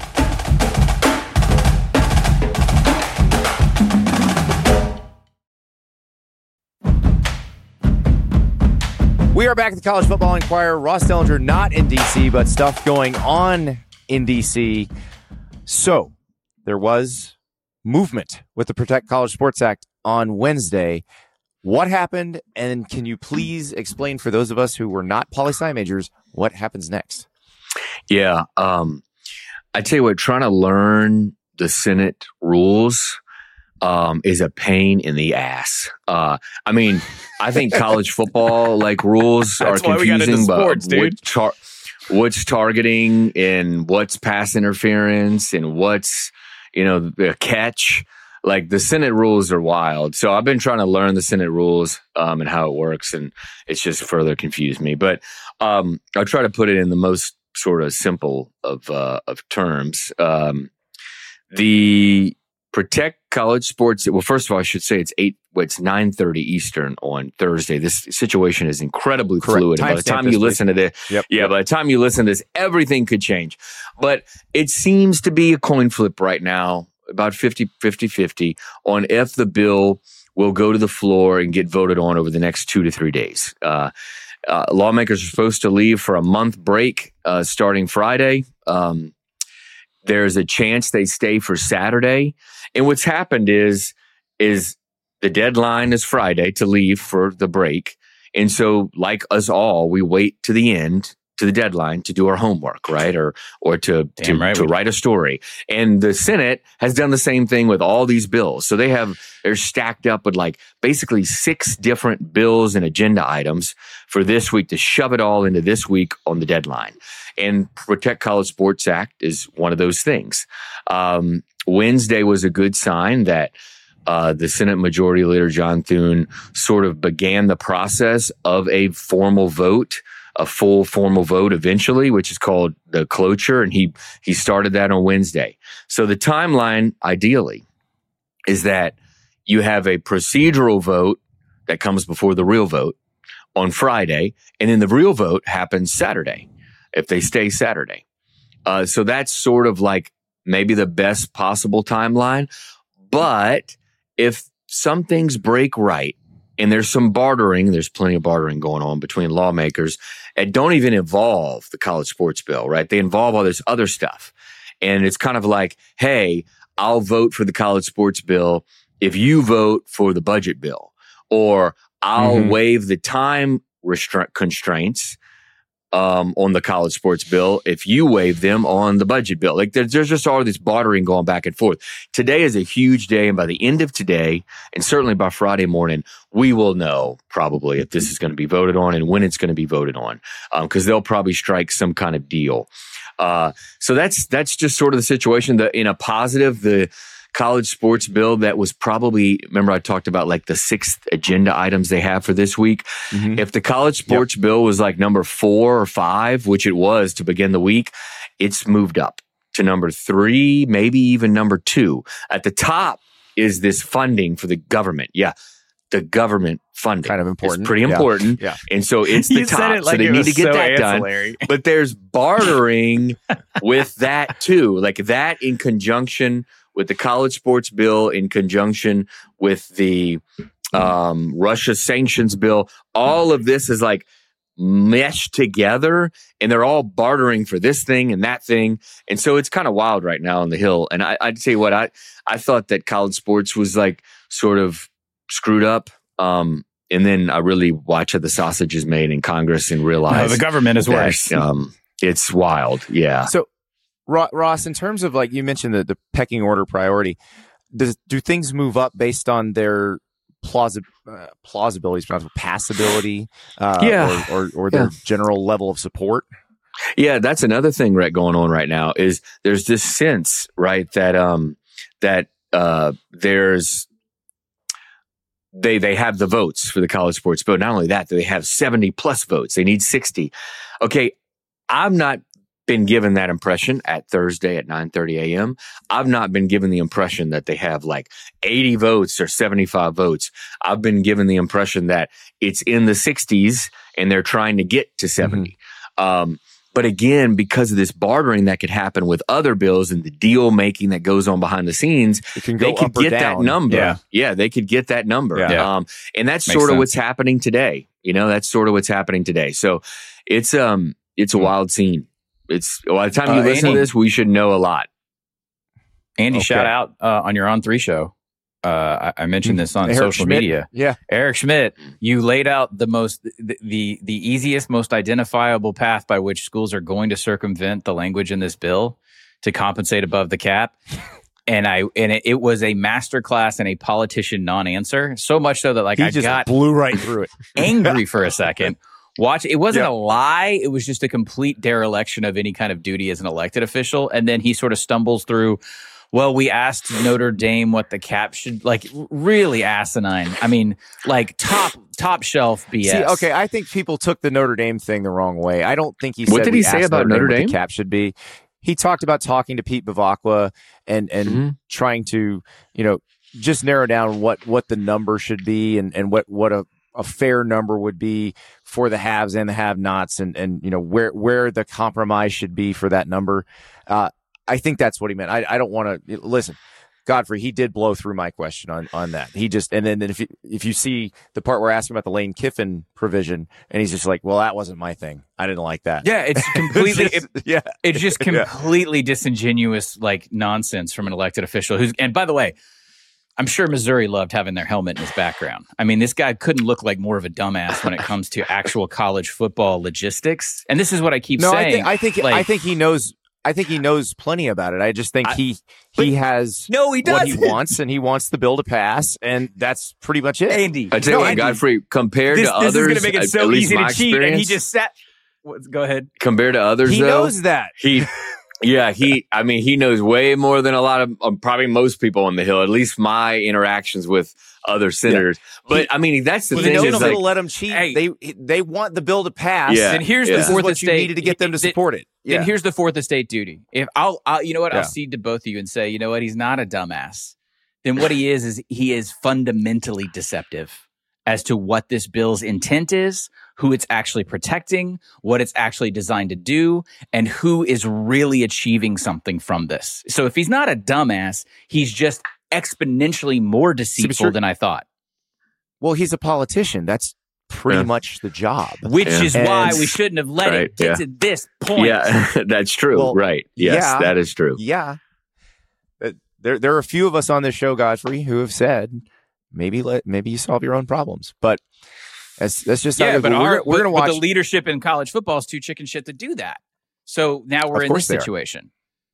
We are back at the College Football Inquirer. Ross Dellinger not in D C, but stuff going on in D C. So there was movement with the Protect College Sports Act on Wednesday. What happened? And can you please explain for those of us who were not poli-sci majors, what happens next? Yeah. Um, I tell you what, trying to learn the Senate rules um, is a pain in the ass. Uh, I mean, I think college football like rules are confusing, sports, but what's, tar- what's targeting and what's pass interference and what's, you know, the catch, like the Senate rules are wild. So I've been trying to learn the Senate rules um, and how it works, and it's just further confused me. But um, I'll try to put it in the most sort of simple of uh, of terms. Um, the Protect College Sports. Well, first of all, I should say it's eight. Well, it's nine thirty Eastern on Thursday. This situation is incredibly Correct. fluid. Time by the time you listen week. to this, yep. yeah, yep. by the time you listen to this, everything could change. But it seems to be a coin flip right now, about fifty, fifty, fifty on if the bill will go to the floor and get voted on over the next two to three days. Uh, uh, lawmakers are supposed to leave for a month break uh, starting Friday. Um, there's a chance they stay for Saturday. And what's happened is, is the deadline is Friday to leave for the break. And so like us all, we wait to the end to the deadline to do our homework, right? Or or to to, right to write a story. And the Senate has done the same thing with all these bills. So they have they're stacked up with like basically six different bills and agenda items for this week to shove it all into this week on the deadline. And Protect College Sports Act is one of those things. Um, Wednesday was a good sign that Uh, the Senate Majority Leader John Thune sort of began the process of a formal vote, a full formal vote eventually, which is called the cloture, and he he started that on Wednesday. So the timeline, ideally, is that you have a procedural vote that comes before the real vote on Friday, and then the real vote happens Saturday, if they stay Saturday. Uh, so that's sort of like maybe the best possible timeline, but if some things break right and there's some bartering, there's plenty of bartering going on between lawmakers and don't even involve the college sports bill, right? They involve all this other stuff. And it's kind of like, hey, I'll vote for the college sports bill if you vote for the budget bill, or I'll mm-hmm. waive the time restra- constraints Um, on the college sports bill if you waive them on the budget bill. Like there's, there's just all this bartering going back and forth. Today is a huge day, and by the end of today, and certainly by Friday morning, we will know probably if this is going to be voted on and when it's going to be voted on, because um, they'll probably strike some kind of deal. Uh, so that's that's just sort of the situation. The, in a positive, the college sports bill that was probably, remember I talked about like the sixth agenda items they have for this week. Mm-hmm. If the college sports yep. bill was like number four or five, which it was to begin the week, it's moved up to number three, maybe even number two. At the top is this funding for the government. Yeah. The government funding. Kind of important. It's pretty yeah. important. Yeah. And so it's the you top. Said it like so they it need to get so that ancillary. done. But there's bartering with that too. Like that in conjunction with the college sports bill, in conjunction with the um, Russia sanctions bill. All of this is like meshed together, and they're all bartering for this thing and that thing. And so it's kind of wild right now on the Hill. And I, I'd tell you what, I, I thought that college sports was like sort of screwed up. Um, and then I really watch how the sausage is made in Congress and realize no, the government is that, worse. Um, it's wild. Yeah. So, Ross, in terms of like you mentioned the, the pecking order priority, does do things move up based on their plausi- uh, plausibility, passability, uh, yeah. or, or, or their yeah. general level of support? Yeah, that's another thing right going on right now is there's this sense, right, that um that uh there's they they have the votes for the college sports bill. Not only that, they have seventy plus votes. They need sixty. Okay, I'm not been given that impression at Thursday at nine thirty a.m. I've not been given the impression that they have like eighty votes or seventy-five votes. I've been given the impression that it's in the sixties and they're trying to get to seventy. Mm-hmm. Um, but again, because of this bartering that could happen with other bills and the deal making that goes on behind the scenes, it can go they could up or get down. that number. Yeah. yeah, they could get that number. Yeah. Um, and that's Makes sort of sense. what's happening today. You know, that's sort of what's happening today. So it's um it's a wild scene. It's by the time you Uh, listen Andy, to this, we should know a lot. Andy, Okay. shout out uh, on your On Three show. Uh, I, I mentioned this on Eric social Schmidt. media. Yeah. Eric Schmidt, you laid out the most, the, the the easiest, most identifiable path by which schools are going to circumvent the language in this bill to compensate above the cap. And I and it, it was a masterclass in a politician non-answer. So much so that like He I just got blew right through it. angry for a second. Watch, it wasn't Yeah. a lie. It was just a complete dereliction of any kind of duty as an elected official. And then he sort of stumbles through, well, we asked Notre Dame what the cap should, like really asinine. I mean, like top top shelf B S. See, okay, I think people took the Notre Dame thing the wrong way. I don't think he What said did we he say asked about Notre Notre Dame what Dame? the cap should be. He talked about talking to Pete Bavacqua and and Mm-hmm. trying to, you know, just narrow down what what the number should be and and what what a a fair number would be for the haves and the have-nots, and and you know where where the compromise should be for that number. Uh, I think that's what he meant. I, I don't want to listen. Godfrey, he did blow through my question on, on that. He just and then, then if you if you see the part where I asked him about the Lane Kiffin provision, and he's just like, well, that wasn't my thing. I didn't like that. Yeah, it's completely Just- it, yeah. it's just Yeah. completely disingenuous like nonsense from an elected official who's, and by the way, I'm sure Missouri loved having their helmet in his background. I mean, this guy couldn't look like more of a dumbass when it comes to actual college football logistics. And this is what I keep no, saying. I think I think, like, I think he knows. I think he knows plenty about it. I just think I, he he has no, he what he doesn't. wants, and he wants the bill to pass, and that's pretty much it. Andy, I tell you no, what, Andy, Godfrey, compared this, to this others, is going to make it at- so at least easy to my cheat, and he experience, just sat. What, go ahead. compared to others, He though, knows that. he, yeah, he. I mean, he knows way more than a lot of um, probably most people on the Hill. At least my interactions with other senators. But He- I mean, that's the He thing. knows Is the like, bill to let him cheat. Hey. they they want the bill to pass. Yeah. Then here's yeah. the This is fourth what estate. you needed to get them to Then- support it. Yeah. Then here's the fourth estate duty. If I'll, I'll you know what, Yeah. I'll cede to both of you and say, you know what, he's not a dumbass. Then what he is is he is fundamentally deceptive as to what this bill's intent is, who it's actually protecting, what it's actually designed to do, and who is really achieving something from this. So if he's not a dumbass, he's just exponentially more deceitful sure- than I thought. Well, he's a politician. That's pretty Yeah. much the job. Which Yeah. is why And- we shouldn't have let Right, it get yeah. to this point. yeah, that's true. Well, right? Yes, yeah. that is true. Yeah. Uh, There, there are a few of us on this show, Godfrey, who have said maybe let maybe you solve your own problems, but that's that's just how it Yeah, goes. but Well, our, we're, we're but- going to but watch. the leadership in college football is too chicken shit to do that. So now we're Of in course this they are. situation.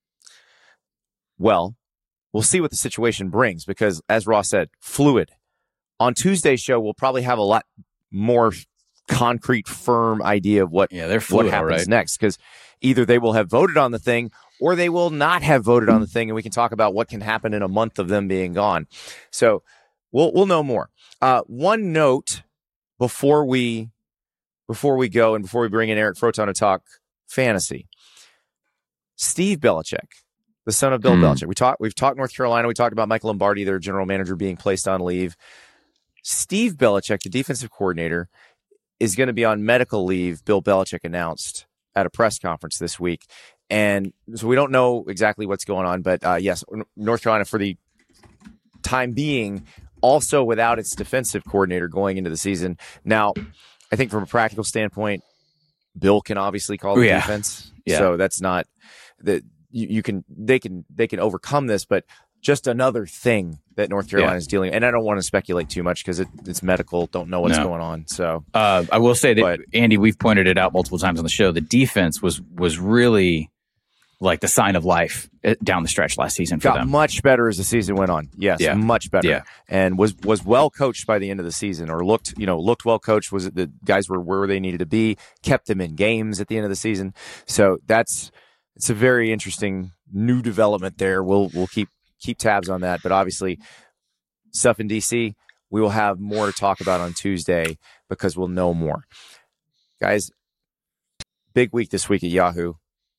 Well, we'll see what the situation brings because, as Ross said, fluid. On Tuesday's show, we'll probably have a lot more concrete, firm idea of what Yeah, they're what fluid, all happens right. next because either they will have voted on the thing or they will not have voted on the thing, and we can talk about what can happen in a month of them being gone. So we'll we'll know more. Uh, one note before we before we go and before we bring in Eric Froton to talk fantasy. Steve Belichick, the son of Bill Hmm. Belichick. We talked. We've talked North Carolina. We talked about Michael Lombardi, their general manager, being placed on leave. Steve Belichick, the defensive coordinator, is going to be on medical leave. Bill Belichick announced at a press conference this week, and so we don't know exactly what's going on. But uh, yes, North Carolina, for the time being, also without its defensive coordinator going into the season. Now, I think from a practical standpoint, Bill can obviously call the Yeah. defense, Yeah. so that's not that you, you can they can they can overcome this, but just another thing that North Carolina Yeah. is dealing. And I don't want to speculate too much because it, it's medical. Don't know what's No. going on. So Uh, I will say that, But- Andy, we've pointed it out multiple times on the show. The defense was was really like the sign of life uh, down the stretch last season for got them. much better as the season went on. Yes, Yeah. much better. Yeah. And was was well coached by the end of the season, or looked you know looked well coached. Was it the guys were where they needed to be? Kept them in games at the end of the season. So that's it's a very interesting new development there. We'll we'll keep keep tabs on that. But obviously, stuff in D C, we will have more to talk about on Tuesday because we'll know more. Guys, big week this week at Yahoo.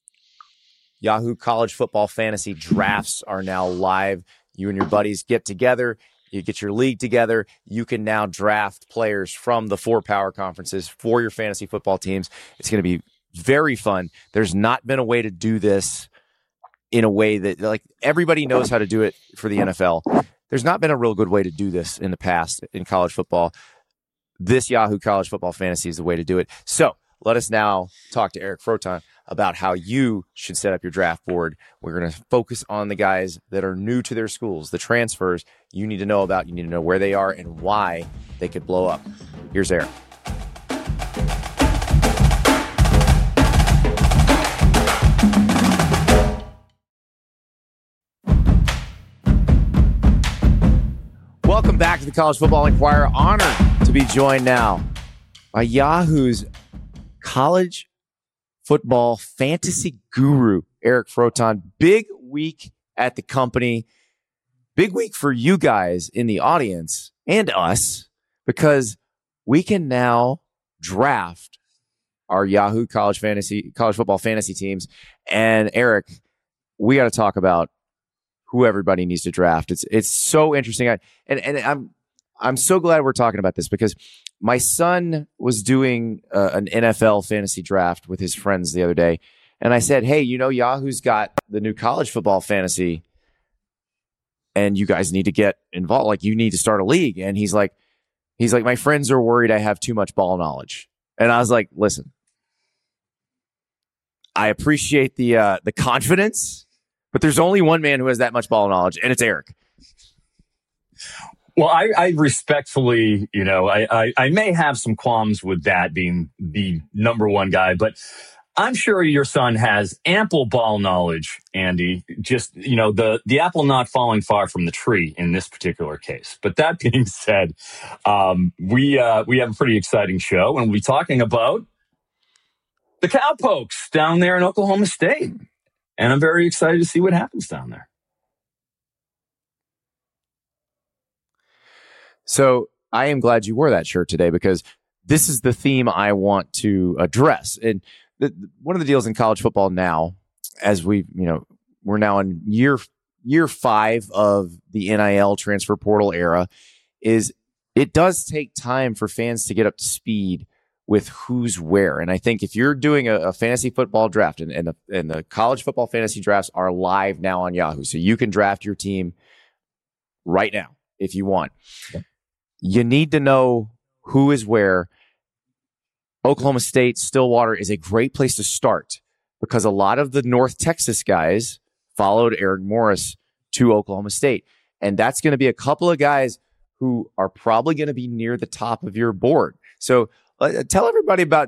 Yahoo College Football Fantasy drafts are now live. You and your buddies get together. You get your league together. You can now draft players from the four power conferences for your fantasy football teams. It's going to be very fun. There's not been a way to do this in a way that, like, everybody knows how to do it for the N F L. There's not been a real good way to do this in the past in college football. This Yahoo College Football Fantasy is the way to do it. So let us now talk to Eric Froton about how you should set up your draft board. We're going to focus on the guys that are new to their schools, the transfers you need to know about. You need to know where they are and why they could blow up. Here's Eric. Welcome back to the College Football Inquirer. Honored to be joined now by Yahoo's college football fantasy guru, Eric Froton. Big week at the company. Big week for you guys in the audience and us, because we can now draft our Yahoo college fantasy, college football fantasy teams. And Eric, we got to talk about who everybody needs to draft. It's it's so interesting. I, and and I'm I'm so glad we're talking about this because my son was doing uh, an N F L fantasy draft with his friends the other day, and I said, "Hey, you know, Yahoo's got the new college football fantasy, and you guys need to get involved. Like, you need to start a league." And he's like, "He's like, my friends are worried I have too much ball knowledge." And I was like, "Listen, I appreciate the uh, the confidence, but there's only one man who has that much ball knowledge, and it's Eric." Well, I, I respectfully, you know, I, I, I may have some qualms with that being the number one guy, but I'm sure your son has ample ball knowledge, Andy. Just, you know, the, the apple not falling far from the tree in this particular case. But that being said, um, we uh, we have a pretty exciting show, and we'll be talking about the Cowpokes down there in Oklahoma State. And I'm very excited to see what happens down there. So I am glad you wore that shirt today, because this is the theme I want to address. And the, one of the deals in college football now, as we, you know, we're now in year year five of the N I L transfer portal era, is it does take time for fans to get up to speed with who's where. And I think if you're doing a, a fantasy football draft, and, and, the, and the college football fantasy drafts are live now on Yahoo, so you can draft your team right now if you want. Okay. You need to know who is where. Oklahoma State, Stillwater is a great place to start, because a lot of the North Texas guys followed Eric Morris to Oklahoma State. And that's going to be a couple of guys who are probably going to be near the top of your board. So uh, tell everybody about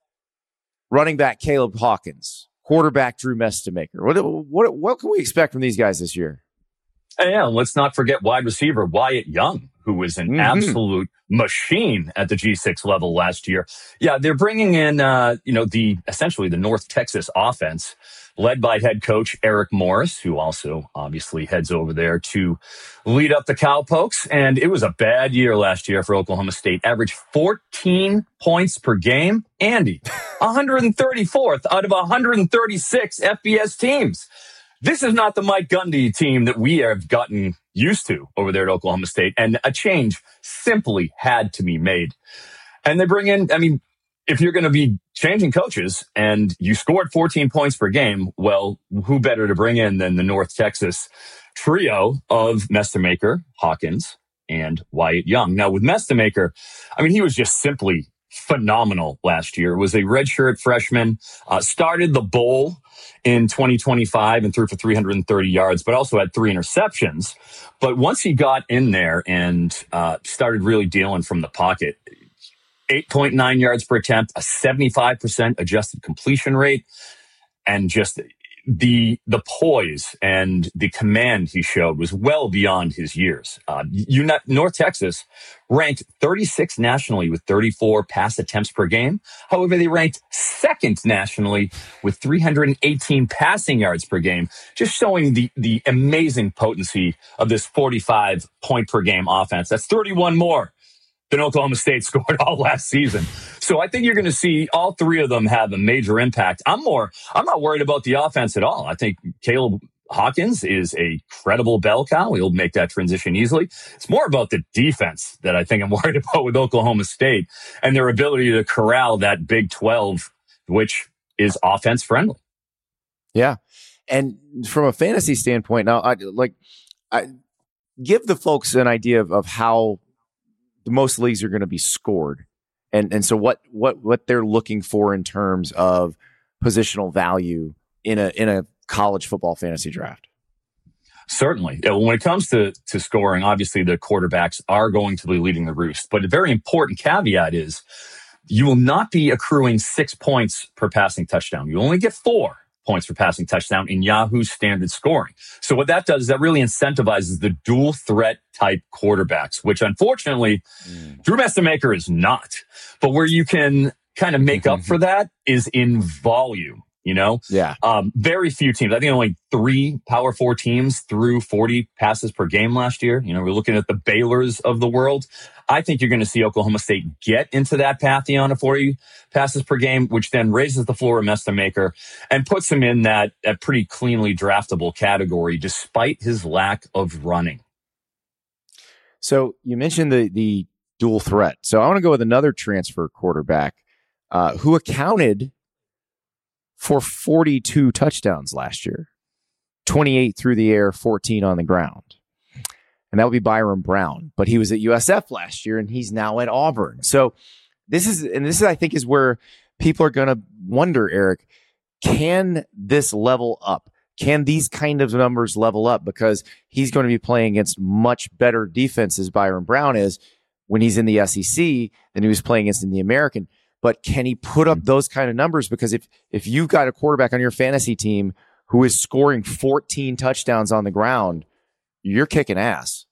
running back Caleb Hawkins, quarterback Drew Mestemaker. What, what, what can we expect from these guys this year? And yeah, let's not forget wide receiver Wyatt Young, who was an mm-hmm. absolute machine at the G six level last year. Yeah, they're bringing in, uh, you know, the essentially the North Texas offense, led by head coach Eric Morris, who also obviously heads over there to lead up the Cowpokes. And it was a bad year last year for Oklahoma State. Averaged fourteen points per game. Andy, one hundred thirty-fourth out of one hundred thirty-six F B S teams. This is not the Mike Gundy team that we have gotten used to over there at Oklahoma State. And a change simply had to be made. And they bring in, I mean, if you're going to be changing coaches and you scored fourteen points per game, well, who better to bring in than the North Texas trio of Mestemaker, Hawkins, and Wyatt Young. Now, with Mestemaker, I mean, he was just simply phenomenal last year. Was a redshirt freshman, uh, started the bowl in twenty twenty-five and threw for three hundred thirty yards, but also had three interceptions. But once he got in there and uh, started really dealing from the pocket, eight point nine yards per attempt, a seventy-five percent adjusted completion rate, and just the the poise and the command he showed was well beyond his years. Uh, you not, North Texas ranked thirty-sixth nationally with thirty-four pass attempts per game. However, they ranked second nationally with three hundred eighteen passing yards per game, just showing the the amazing potency of this forty-five point per game offense. That's thirty-one more than Oklahoma State scored all last season. So I think you're going to see all three of them have a major impact. I'm more, I'm not worried about the offense at all. I think Caleb Hawkins is a credible bell cow. He'll make that transition easily. It's more about the defense that I think I'm worried about with Oklahoma State and their ability to corral that Big twelve, which is offense friendly. Yeah. And from a fantasy standpoint, now, I like, I give the folks an idea of, of how the most leagues are going to be scored. And and so what what what they're looking for in terms of positional value in a in a college football fantasy draft. Certainly. When it comes to, to scoring, obviously the quarterbacks are going to be leading the roost. But a very important caveat is you will not be accruing six points per passing touchdown. You only get four points per passing touchdown in Yahoo's standard scoring. So what that does is that really incentivizes the dual threat type quarterbacks, which unfortunately mm. Drew Mestemaker is not. But where you can kind of make up for that is in volume. You know, yeah. Um, very few teams. I think only three Power Four teams threw forty passes per game last year. You know, we're looking at the Baylors of the world. I think you're going to see Oklahoma State get into that pantheon of forty passes per game, which then raises the floor of Mestemaker and puts him in that, that pretty cleanly draftable category, despite his lack of running. So you mentioned the the dual threat. So I want to go with another transfer quarterback uh, who accounted for forty-two touchdowns last year, twenty-eight through the air, fourteen on the ground. And that would be Byron Brown. But he was at U S F last year and he's now at Auburn. So this is, and this is, I think, is where people are going to wonder, Eric, can this level up? can these kind of numbers level up? Because he's going to be playing against much better defenses, Byron Brown is, when he's in the S E C than he was playing against in the American. But can he put up those kind of numbers? Because if if you've got a quarterback on your fantasy team who is scoring fourteen touchdowns on the ground, you're kicking ass.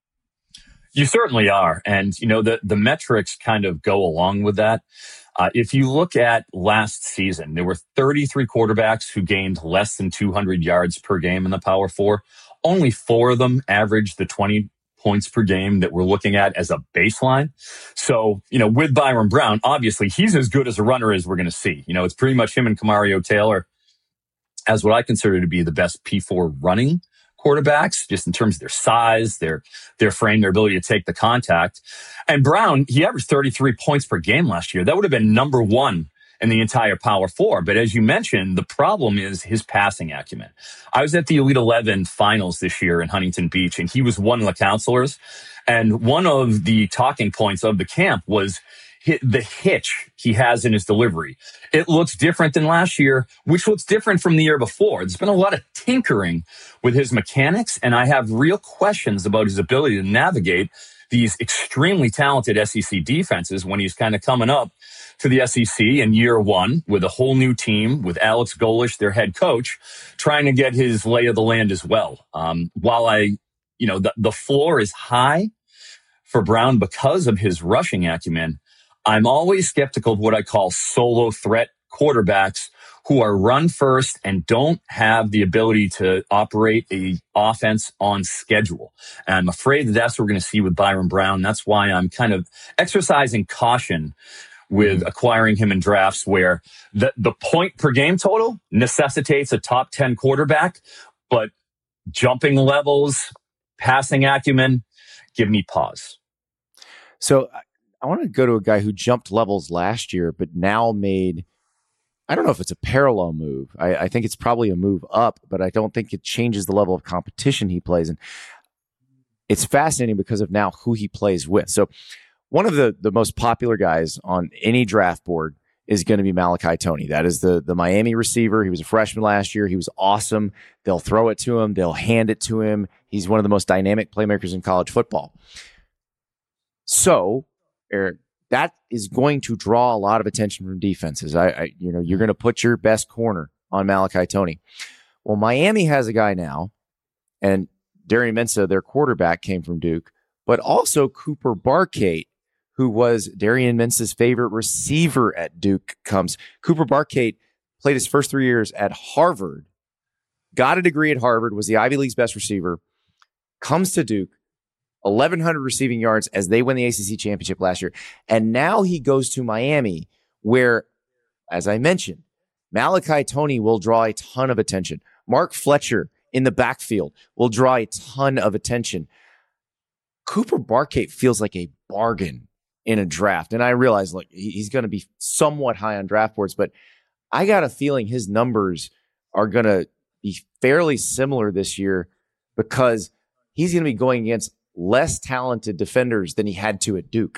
You certainly are. And, you know, the, the metrics kind of go along with that. Uh, if you look at last season, there were thirty-three quarterbacks who gained less than two hundred yards per game in the Power Four. Only four of them averaged the twenty points per game that we're looking at as a baseline. So, you know, with Byron Brown, obviously he's as good as a runner as we're going to see. You know, it's pretty much him and Camario Taylor as what I consider to be the best P four running quarterbacks, just in terms of their size, their their frame, their ability to take the contact. And Brown, he averaged thirty-three points per game last year. That would have been number one in the entire Power Four. But as you mentioned, the problem is his passing acumen. I was at the Elite eleven finals this year in Huntington Beach, and he was one of the counselors. And one of the talking points of the camp was the hitch he has in his delivery. It looks different than last year, which looks different from the year before. There's been a lot of tinkering with his mechanics, and I have real questions about his ability to navigate these extremely talented S E C defenses when he's kind of coming up to the S E C in year one with a whole new team, with Alex Golesh, their head coach, trying to get his lay of the land as well. Um, while I, you know, the, the floor is high for Brown because of his rushing acumen, I'm always skeptical of what I call solo threat quarterbacks who are run first and don't have the ability to operate a offense on schedule. And I'm afraid that that's what we're going to see with Byron Brown. That's why I'm kind of exercising caution with acquiring him in drafts where the, the point per game total necessitates a top ten quarterback, but jumping levels, passing acumen, give me pause. So I want to go to a guy who jumped levels last year, but now made, I don't know if it's a parallel move. I, I think it's probably a move up, but I don't think it changes the level of competition he plays in. It's fascinating because of now who he plays with. So one of the, the most popular guys on any draft board is going to be Malachi Toney. That is the, the Miami receiver. He was a freshman last year. He was awesome. They'll throw it to him. They'll hand it to him. He's one of the most dynamic playmakers in college football. So, Eric, that is going to draw a lot of attention from defenses. I, I you know, you're going to put your best corner on Malachi Toney. Well, Miami has a guy now, and Darian Mensah, their quarterback, came from Duke, but also Cooper Barkate, who was Darian Mensah's favorite receiver at Duke, comes. Cooper Barkate played his first three years at Harvard, got a degree at Harvard, was the Ivy League's best receiver, comes to Duke, eleven hundred receiving yards as they win the A C C championship last year. And now he goes to Miami where, as I mentioned, Malachi Toney will draw a ton of attention. Mark Fletcher in the backfield will draw a ton of attention. Cooper Barkate feels like a bargain in a draft. And I realize, look, he's going to be somewhat high on draft boards, but I got a feeling his numbers are going to be fairly similar this year because he's going to be going against less talented defenders than he had to at Duke.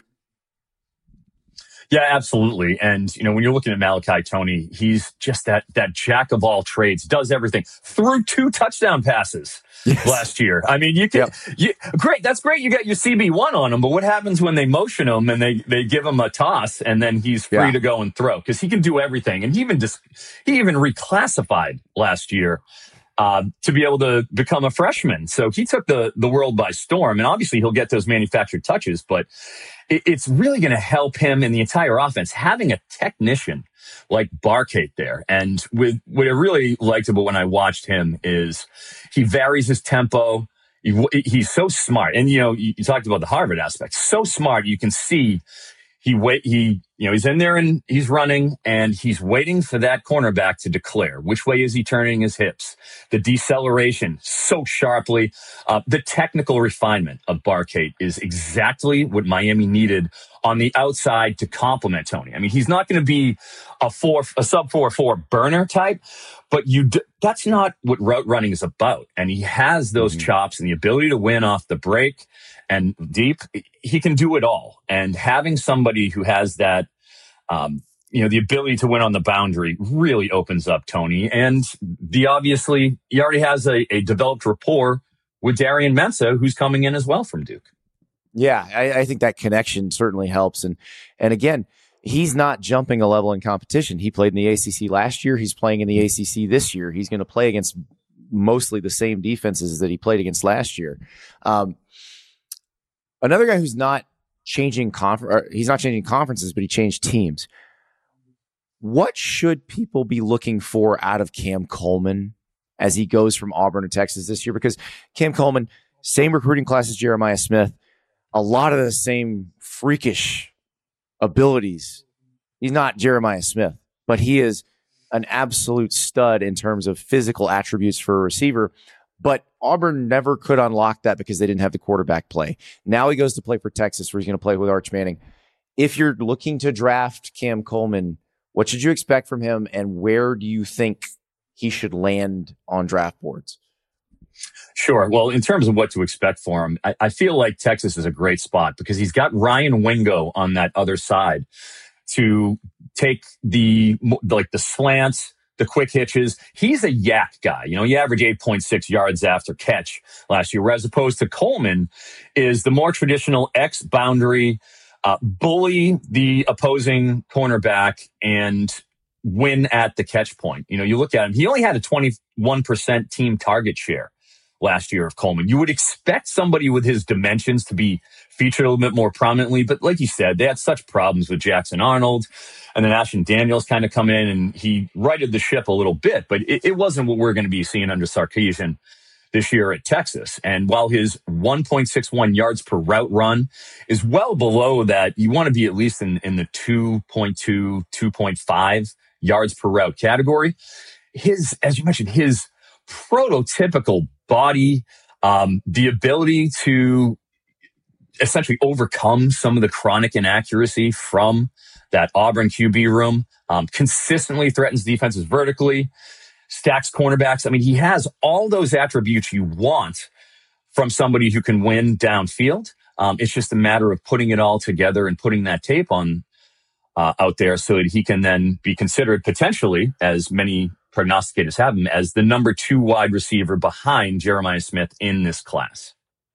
Yeah, absolutely. And, you know, when you're looking at Malachi Toney, he's just that that jack of all trades, does everything. Threw two touchdown passes yes. last year. I mean, you can, yep. you, great. That's great. You got your C B one on him, but what happens when they motion him and they, they give him a toss and then he's free yeah. to go and throw? Because he can do everything. And he even just, he even reclassified last year Uh, to be able to become a freshman. So he took the, the world by storm. And obviously he'll get those manufactured touches, but it, it's really going to help him in the entire offense, having a technician like Barkate there. And with what I really liked about when I watched him is he varies his tempo. He, he's so smart. And, you know, you, you talked about the Harvard aspect. So smart. You can see He wait. He, you know, he's in there and he's running and he's waiting for that cornerback to declare. Which way is he turning his hips? The deceleration so sharply. Uh, the technical refinement of Barkate is exactly what Miami needed on the outside to complement Toney. I mean, he's not going to be a four, a sub four four burner type, but you d- that's not what route running is about. And he has those mm-hmm. chops and the ability to win off the break and deep. He can do it all. And having somebody who has that, um, you know, the ability to win on the boundary really opens up Tony. And the obviously, he already has a, a developed rapport with Darian Mensah, who's coming in as well from Duke. Yeah, I, I think that connection certainly helps. And and again, he's not jumping a level in competition. He played in the A C C last year. He's playing in the A C C this year. He's going to play against mostly the same defenses that he played against last year. Um, another guy who's not changing confer- he's not changing conferences, but he changed teams. What should people be looking for out of Cam Coleman as he goes from Auburn to Texas this year? Because Cam Coleman, same recruiting class as Jeremiah Smith, a lot of the same freakish abilities. He's not Jeremiah Smith, but he is an absolute stud in terms of physical attributes for a receiver. But Auburn never could unlock that because they didn't have the quarterback play. Now he goes to play for Texas, where he's going to play with Arch Manning. If you're looking to draft Cam Coleman, what should you expect from him, and where do you think he should land on draft boards? Sure. Well, in terms of what to expect for him, I, I feel like Texas is a great spot because he's got Ryan Wingo on that other side to take the, like the slants, the quick hitches. He's a yak guy. You know, he averaged eight point six yards after catch last year, whereas opposed to Coleman is the more traditional X-boundary, uh, bully the opposing cornerback and win at the catch point. You know, you look at him, he only had a twenty-one percent team target share last year of Coleman. You would expect somebody with his dimensions to be featured a little bit more prominently, but like you said, they had such problems with Jackson Arnold, and then Ashton Daniels kind of come in and he righted the ship a little bit, but it, it wasn't what we're going to be seeing under Sarkisian this year at Texas. And while his one point six one yards per route run is well below that, you want to be at least in, in the two point two, two point five yards per route category. His, as you mentioned, his prototypical body, um, the ability to essentially overcome some of the chronic inaccuracy from that Auburn Q B room, um, consistently threatens defenses vertically, stacks cornerbacks. I mean, he has all those attributes you want from somebody who can win downfield. Um, it's just a matter of putting it all together and putting that tape on uh, out there so that he can then be considered potentially, as many prognosticators have him, as the number two wide receiver behind Jeremiah Smith in this class.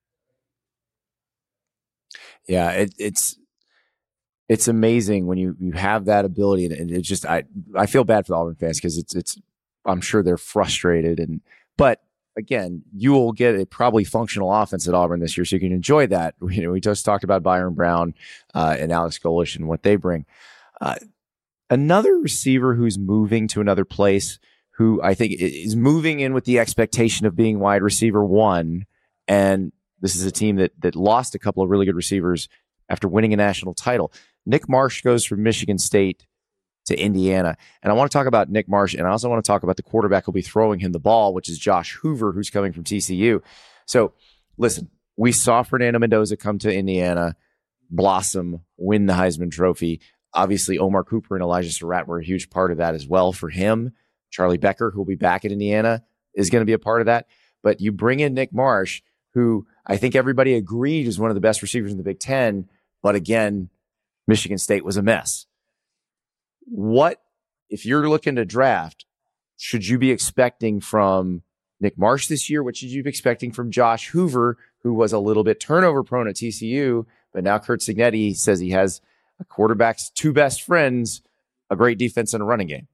Yeah, it, it's it's amazing when you, you have that ability, and it just I I feel bad for the Auburn fans because it's it's I'm sure they're frustrated, and but again, you will get a probably functional offense at Auburn this year, so you can enjoy that. You know, we just talked about Byron Brown uh, and Alex Golesh and what they bring. Uh, another receiver who's moving to another place, who I think is moving in with the expectation of being wide receiver one, and this is a team that that lost a couple of really good receivers after winning a national title. Nick Marsh goes from Michigan State to Indiana. And I want to talk about Nick Marsh, and I also want to talk about the quarterback who'll be throwing him the ball, which is Josh Hoover, who's coming from T C U. So, listen, we saw Fernando Mendoza come to Indiana, blossom, win the Heisman Trophy. Obviously, Omar Cooper and Elijah Surratt were a huge part of that as well for him. Charlie Becker, who will be back at Indiana, is going to be a part of that. But you bring in Nick Marsh, who I think everybody agreed is one of the best receivers in the Big Ten. But again, Michigan State was a mess. What, if you're looking to draft, should you be expecting from Nick Marsh this year? What should you be expecting from Josh Hoover, who was a little bit turnover prone at T C U, but now Curt Cignetti says he has a quarterback's two best friends, a great defense and a running game?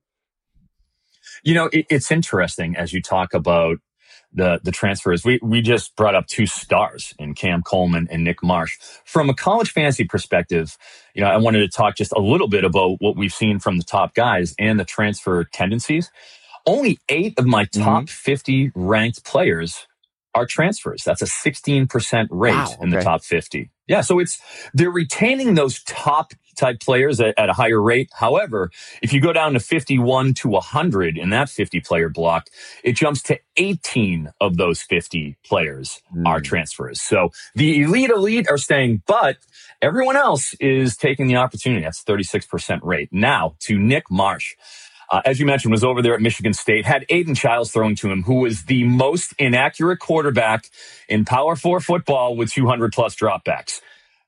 You know, it, it's interesting as you talk about the the transfers. We we just brought up two stars in Cam Coleman and Nick Marsh. From a college fantasy perspective, you know, I wanted to talk just a little bit about what we've seen from the top guys and the transfer tendencies. Only eight of my top mm-hmm. fifty ranked players are transfers. That's a sixteen percent rate wow, okay. in the top fifty. Yeah, so it's they're retaining those top type players at, at a higher rate. However, if you go down to fifty-one to one hundred in that fifty player block, it jumps to eighteen of those fifty players mm. are transfers. So the elite elite are staying, but everyone else is taking the opportunity. That's thirty-six percent rate. Now to Nick Marsh. Uh, as you mentioned, was over there at Michigan State, had Aiden Childs throwing to him, who was the most inaccurate quarterback in Power Four football with two hundred plus dropbacks.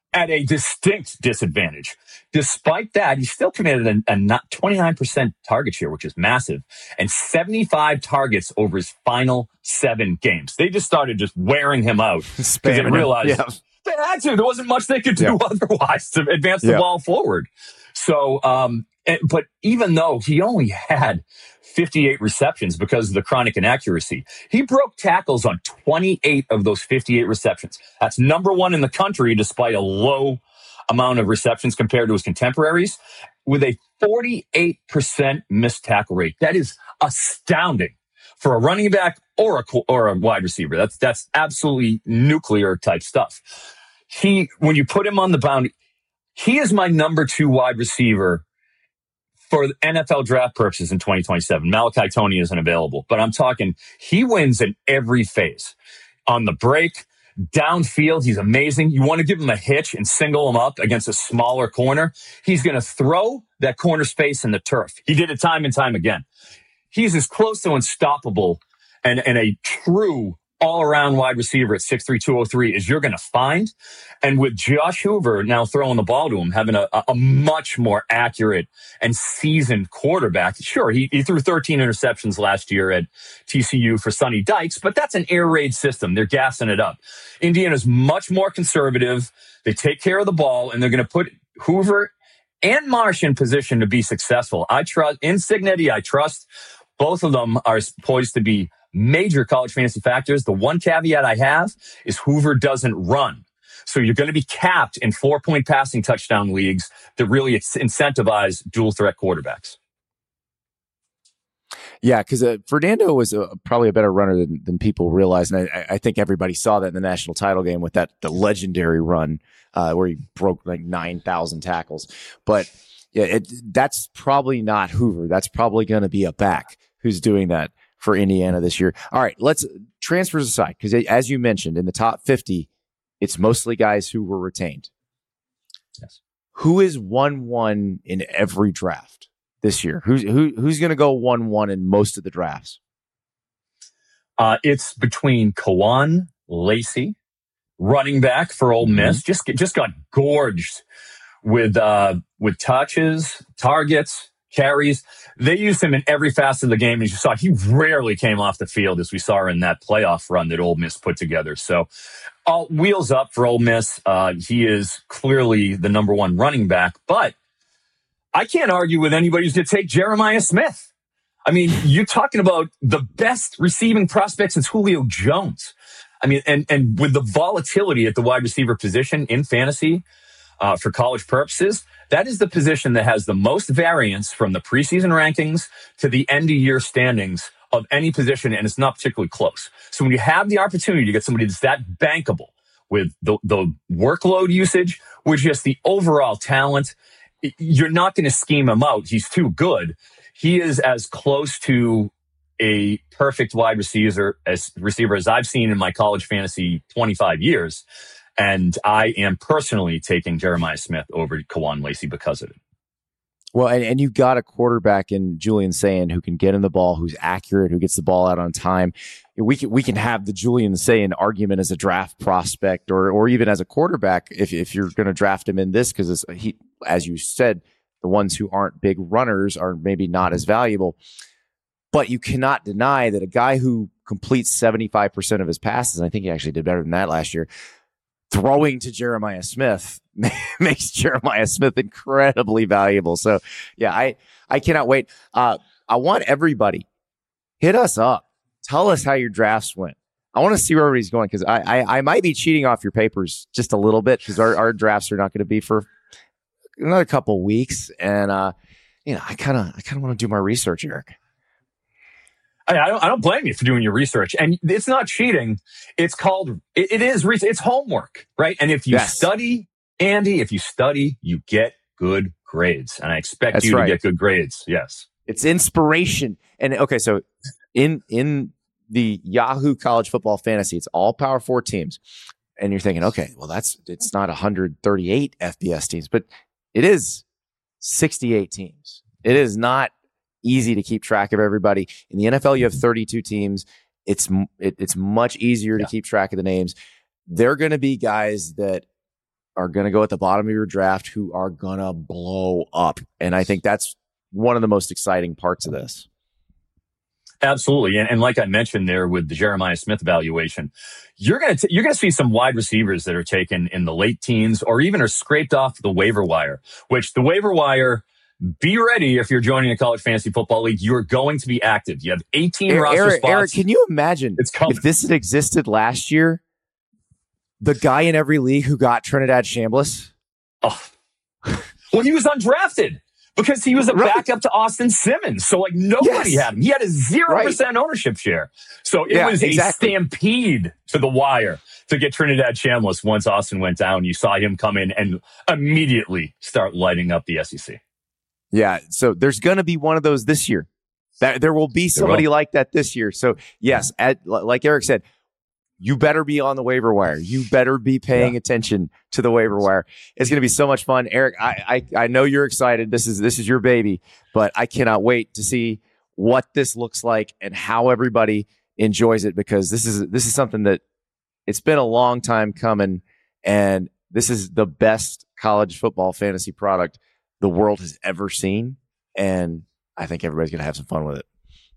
at a distinct disadvantage. Despite that, he still committed a, a not twenty-nine percent target share, which is massive, and seventy-five targets over his final seven games. They just started just wearing him out because they realized yeah. they had to. There wasn't much they could do yeah. otherwise to advance the yeah. ball forward. So, um, and, but even though he only had fifty-eight receptions because of the chronic inaccuracy, he broke tackles on twenty-eight of those fifty-eight receptions. That's number one in the country despite a low amount of receptions compared to his contemporaries, with a forty-eight percent missed tackle rate. That is astounding for a running back or a or a wide receiver. That's that's absolutely nuclear type stuff. He, when you put him on the bound, he is my number two wide receiver for N F L draft purposes in twenty twenty-seven. Malachi Tony isn't available, but I'm talking he wins in every phase. On the break, downfield, he's amazing. You want to give him a hitch and single him up against a smaller corner, he's going to throw that corner space in the turf. He did it time and time again. He's as close to unstoppable and, and a true all-around wide receiver at six three, two oh three as you're going to find. And with Josh Hoover now throwing the ball to him, having a, a much more accurate and seasoned quarterback. Sure, he, he threw thirteen interceptions last year at T C U for Sonny Dykes, but that's an air raid system. They're gassing it up. Indiana's much more conservative. They take care of the ball, and they're going to put Hoover and Marsh in position to be successful. I trust in Cignetti. I trust both of them are poised to be major college fantasy factors. The one caveat I have is Hoover doesn't run. So you're going to be capped in four-point passing touchdown leagues that really incentivize dual threat quarterbacks. Yeah, because uh, Fernando was uh, probably a better runner than, than people realize. And I, I think everybody saw that in the national title game with that the legendary run uh, where he broke like nine thousand tackles. But yeah, it, that's probably not Hoover. That's probably going to be a back who's doing that for Indiana this year. All right, let's transfers aside, because as you mentioned, in the top fifty, it's mostly guys who were retained. Yes. Who is one one in every draft this year? Who's who, who's going to go one one in most of the drafts? Uh, it's between Kawan Lacey, running back for Ole Miss, mm-hmm. just just got gorged with uh, with touches, targets, carries. They used him in every facet of the game. As you saw, he rarely came off the field, as we saw in that playoff run that Ole Miss put together. So, all wheels up for Ole Miss. Uh, he is clearly the number one running back, but I can't argue with anybody who's going to take Jeremiah Smith. I mean, you're talking about the best receiving prospect since Julio Jones. I mean, and, and with the volatility at the wide receiver position in fantasy uh, for college purposes, that is the position that has the most variance from the preseason rankings to the end of year standings of any position, and it's not particularly close. So when you have the opportunity to get somebody that's that bankable with the, the workload usage, with just the overall talent, you're not going to scheme him out. He's too good. He is as close to a perfect wide receiver as receiver as I've seen in my college fantasy twenty-five years. And I am personally taking Jeremiah Smith over Kawan Lacey because of it. Well, and, and you've got a quarterback in Julian Sayin who can get in the ball, who's accurate, who gets the ball out on time. We can we can have the Julian Sayin argument as a draft prospect, or or even as a quarterback if if you're going to draft him in this, because he, as you said, the ones who aren't big runners are maybe not as valuable. But you cannot deny that a guy who completes seventy-five percent of his passes, and I think he actually did better than that last year, throwing to Jeremiah Smith makes Jeremiah Smith incredibly valuable. So, yeah, I, I cannot wait. Uh, I want everybody, hit us up. Tell us how your drafts went. I want to see where everybody's going, because I, I, I might be cheating off your papers just a little bit, because our, our drafts are not going to be for another couple of weeks. And, uh, you know, I kind of I kind of want to do my research, Eric. I don't, I don't blame you for doing your research, and it's not cheating. It's called, it, it is, it's homework, right? And if you yes. study, Andy, if you study, you get good grades, and I expect That's you right. to get good grades. Yes. It's inspiration. And okay, so in, in the Yahoo College Football Fantasy, it's all Power Four teams. And you're thinking, okay, well, that's, it's not one hundred thirty-eight F B S teams, but it is sixty-eight teams. It is not easy to keep track of everybody. In the N F L, you have thirty-two teams. It's it, it's much easier yeah. to keep track of the names. They're going to be guys that are going to go at the bottom of your draft who are going to blow up. And I think that's one of the most exciting parts of this. Absolutely. And, and like I mentioned there with the Jeremiah Smith evaluation, you're going to, you're going to see some wide receivers that are taken in the late teens or even are scraped off the waiver wire, which the waiver wire, be ready if you're joining a college fantasy football league. You're going to be active. You have eighteen Eric, roster Eric, spots. Eric, can you imagine It's coming. if this had existed last year, the guy in every league who got Trinidad Chambliss? Oh. Well, he was undrafted because he was a Right. backup to Austin Simmons. So like nobody Yes. had him. He had a zero percent Right. ownership share. So it Yeah, was exactly. a stampede to the wire to get Trinidad Chambliss once Austin went down. You saw him come in and immediately start lighting up the S E C. Yeah. So there's going to be one of those this year. That there will be somebody will. like that this year. So yes, at, like Eric said, you better be on the waiver wire. You better be paying Yeah. attention to the waiver wire. It's going to be so much fun. Eric, I, I I know you're excited. This is this is your baby, but I cannot wait to see what this looks like and how everybody enjoys it, because this is this is something that it's been a long time coming, and this is the best college football fantasy product the world has ever seen, and I think everybody's going to have some fun with it.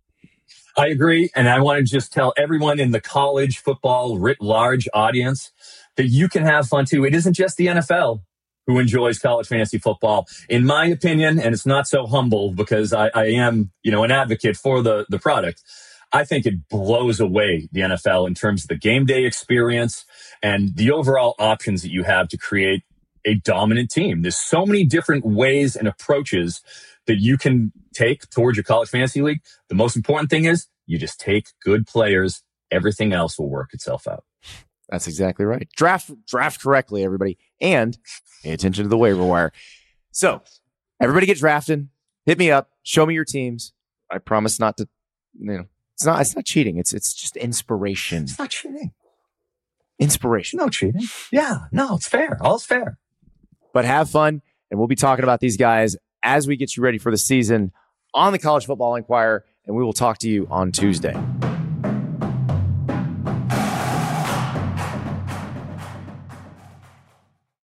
I agree. And I want to just tell everyone in the college football writ large audience that you can have fun too. It isn't just the N F L who enjoys college fantasy football. In my opinion, and it's not so humble because I, I am, you know, an advocate for the, the product. I think it blows away the N F L in terms of the game day experience and the overall options that you have to create a dominant team. There's so many different ways and approaches that you can take towards your college fantasy league. The most important thing is you just take good players. Everything else will work itself out. That's exactly right. Draft draft correctly, everybody, and pay attention to the waiver wire. So everybody get drafted. Hit me up. Show me your teams. I promise not to, you know, it's not it's not cheating. It's it's just inspiration. It's not cheating. Inspiration. No cheating. Yeah, no, it's fair. All's fair. But have fun, and we'll be talking about these guys as we get you ready for the season on the College Football Inquirer, and we will talk to you on Tuesday.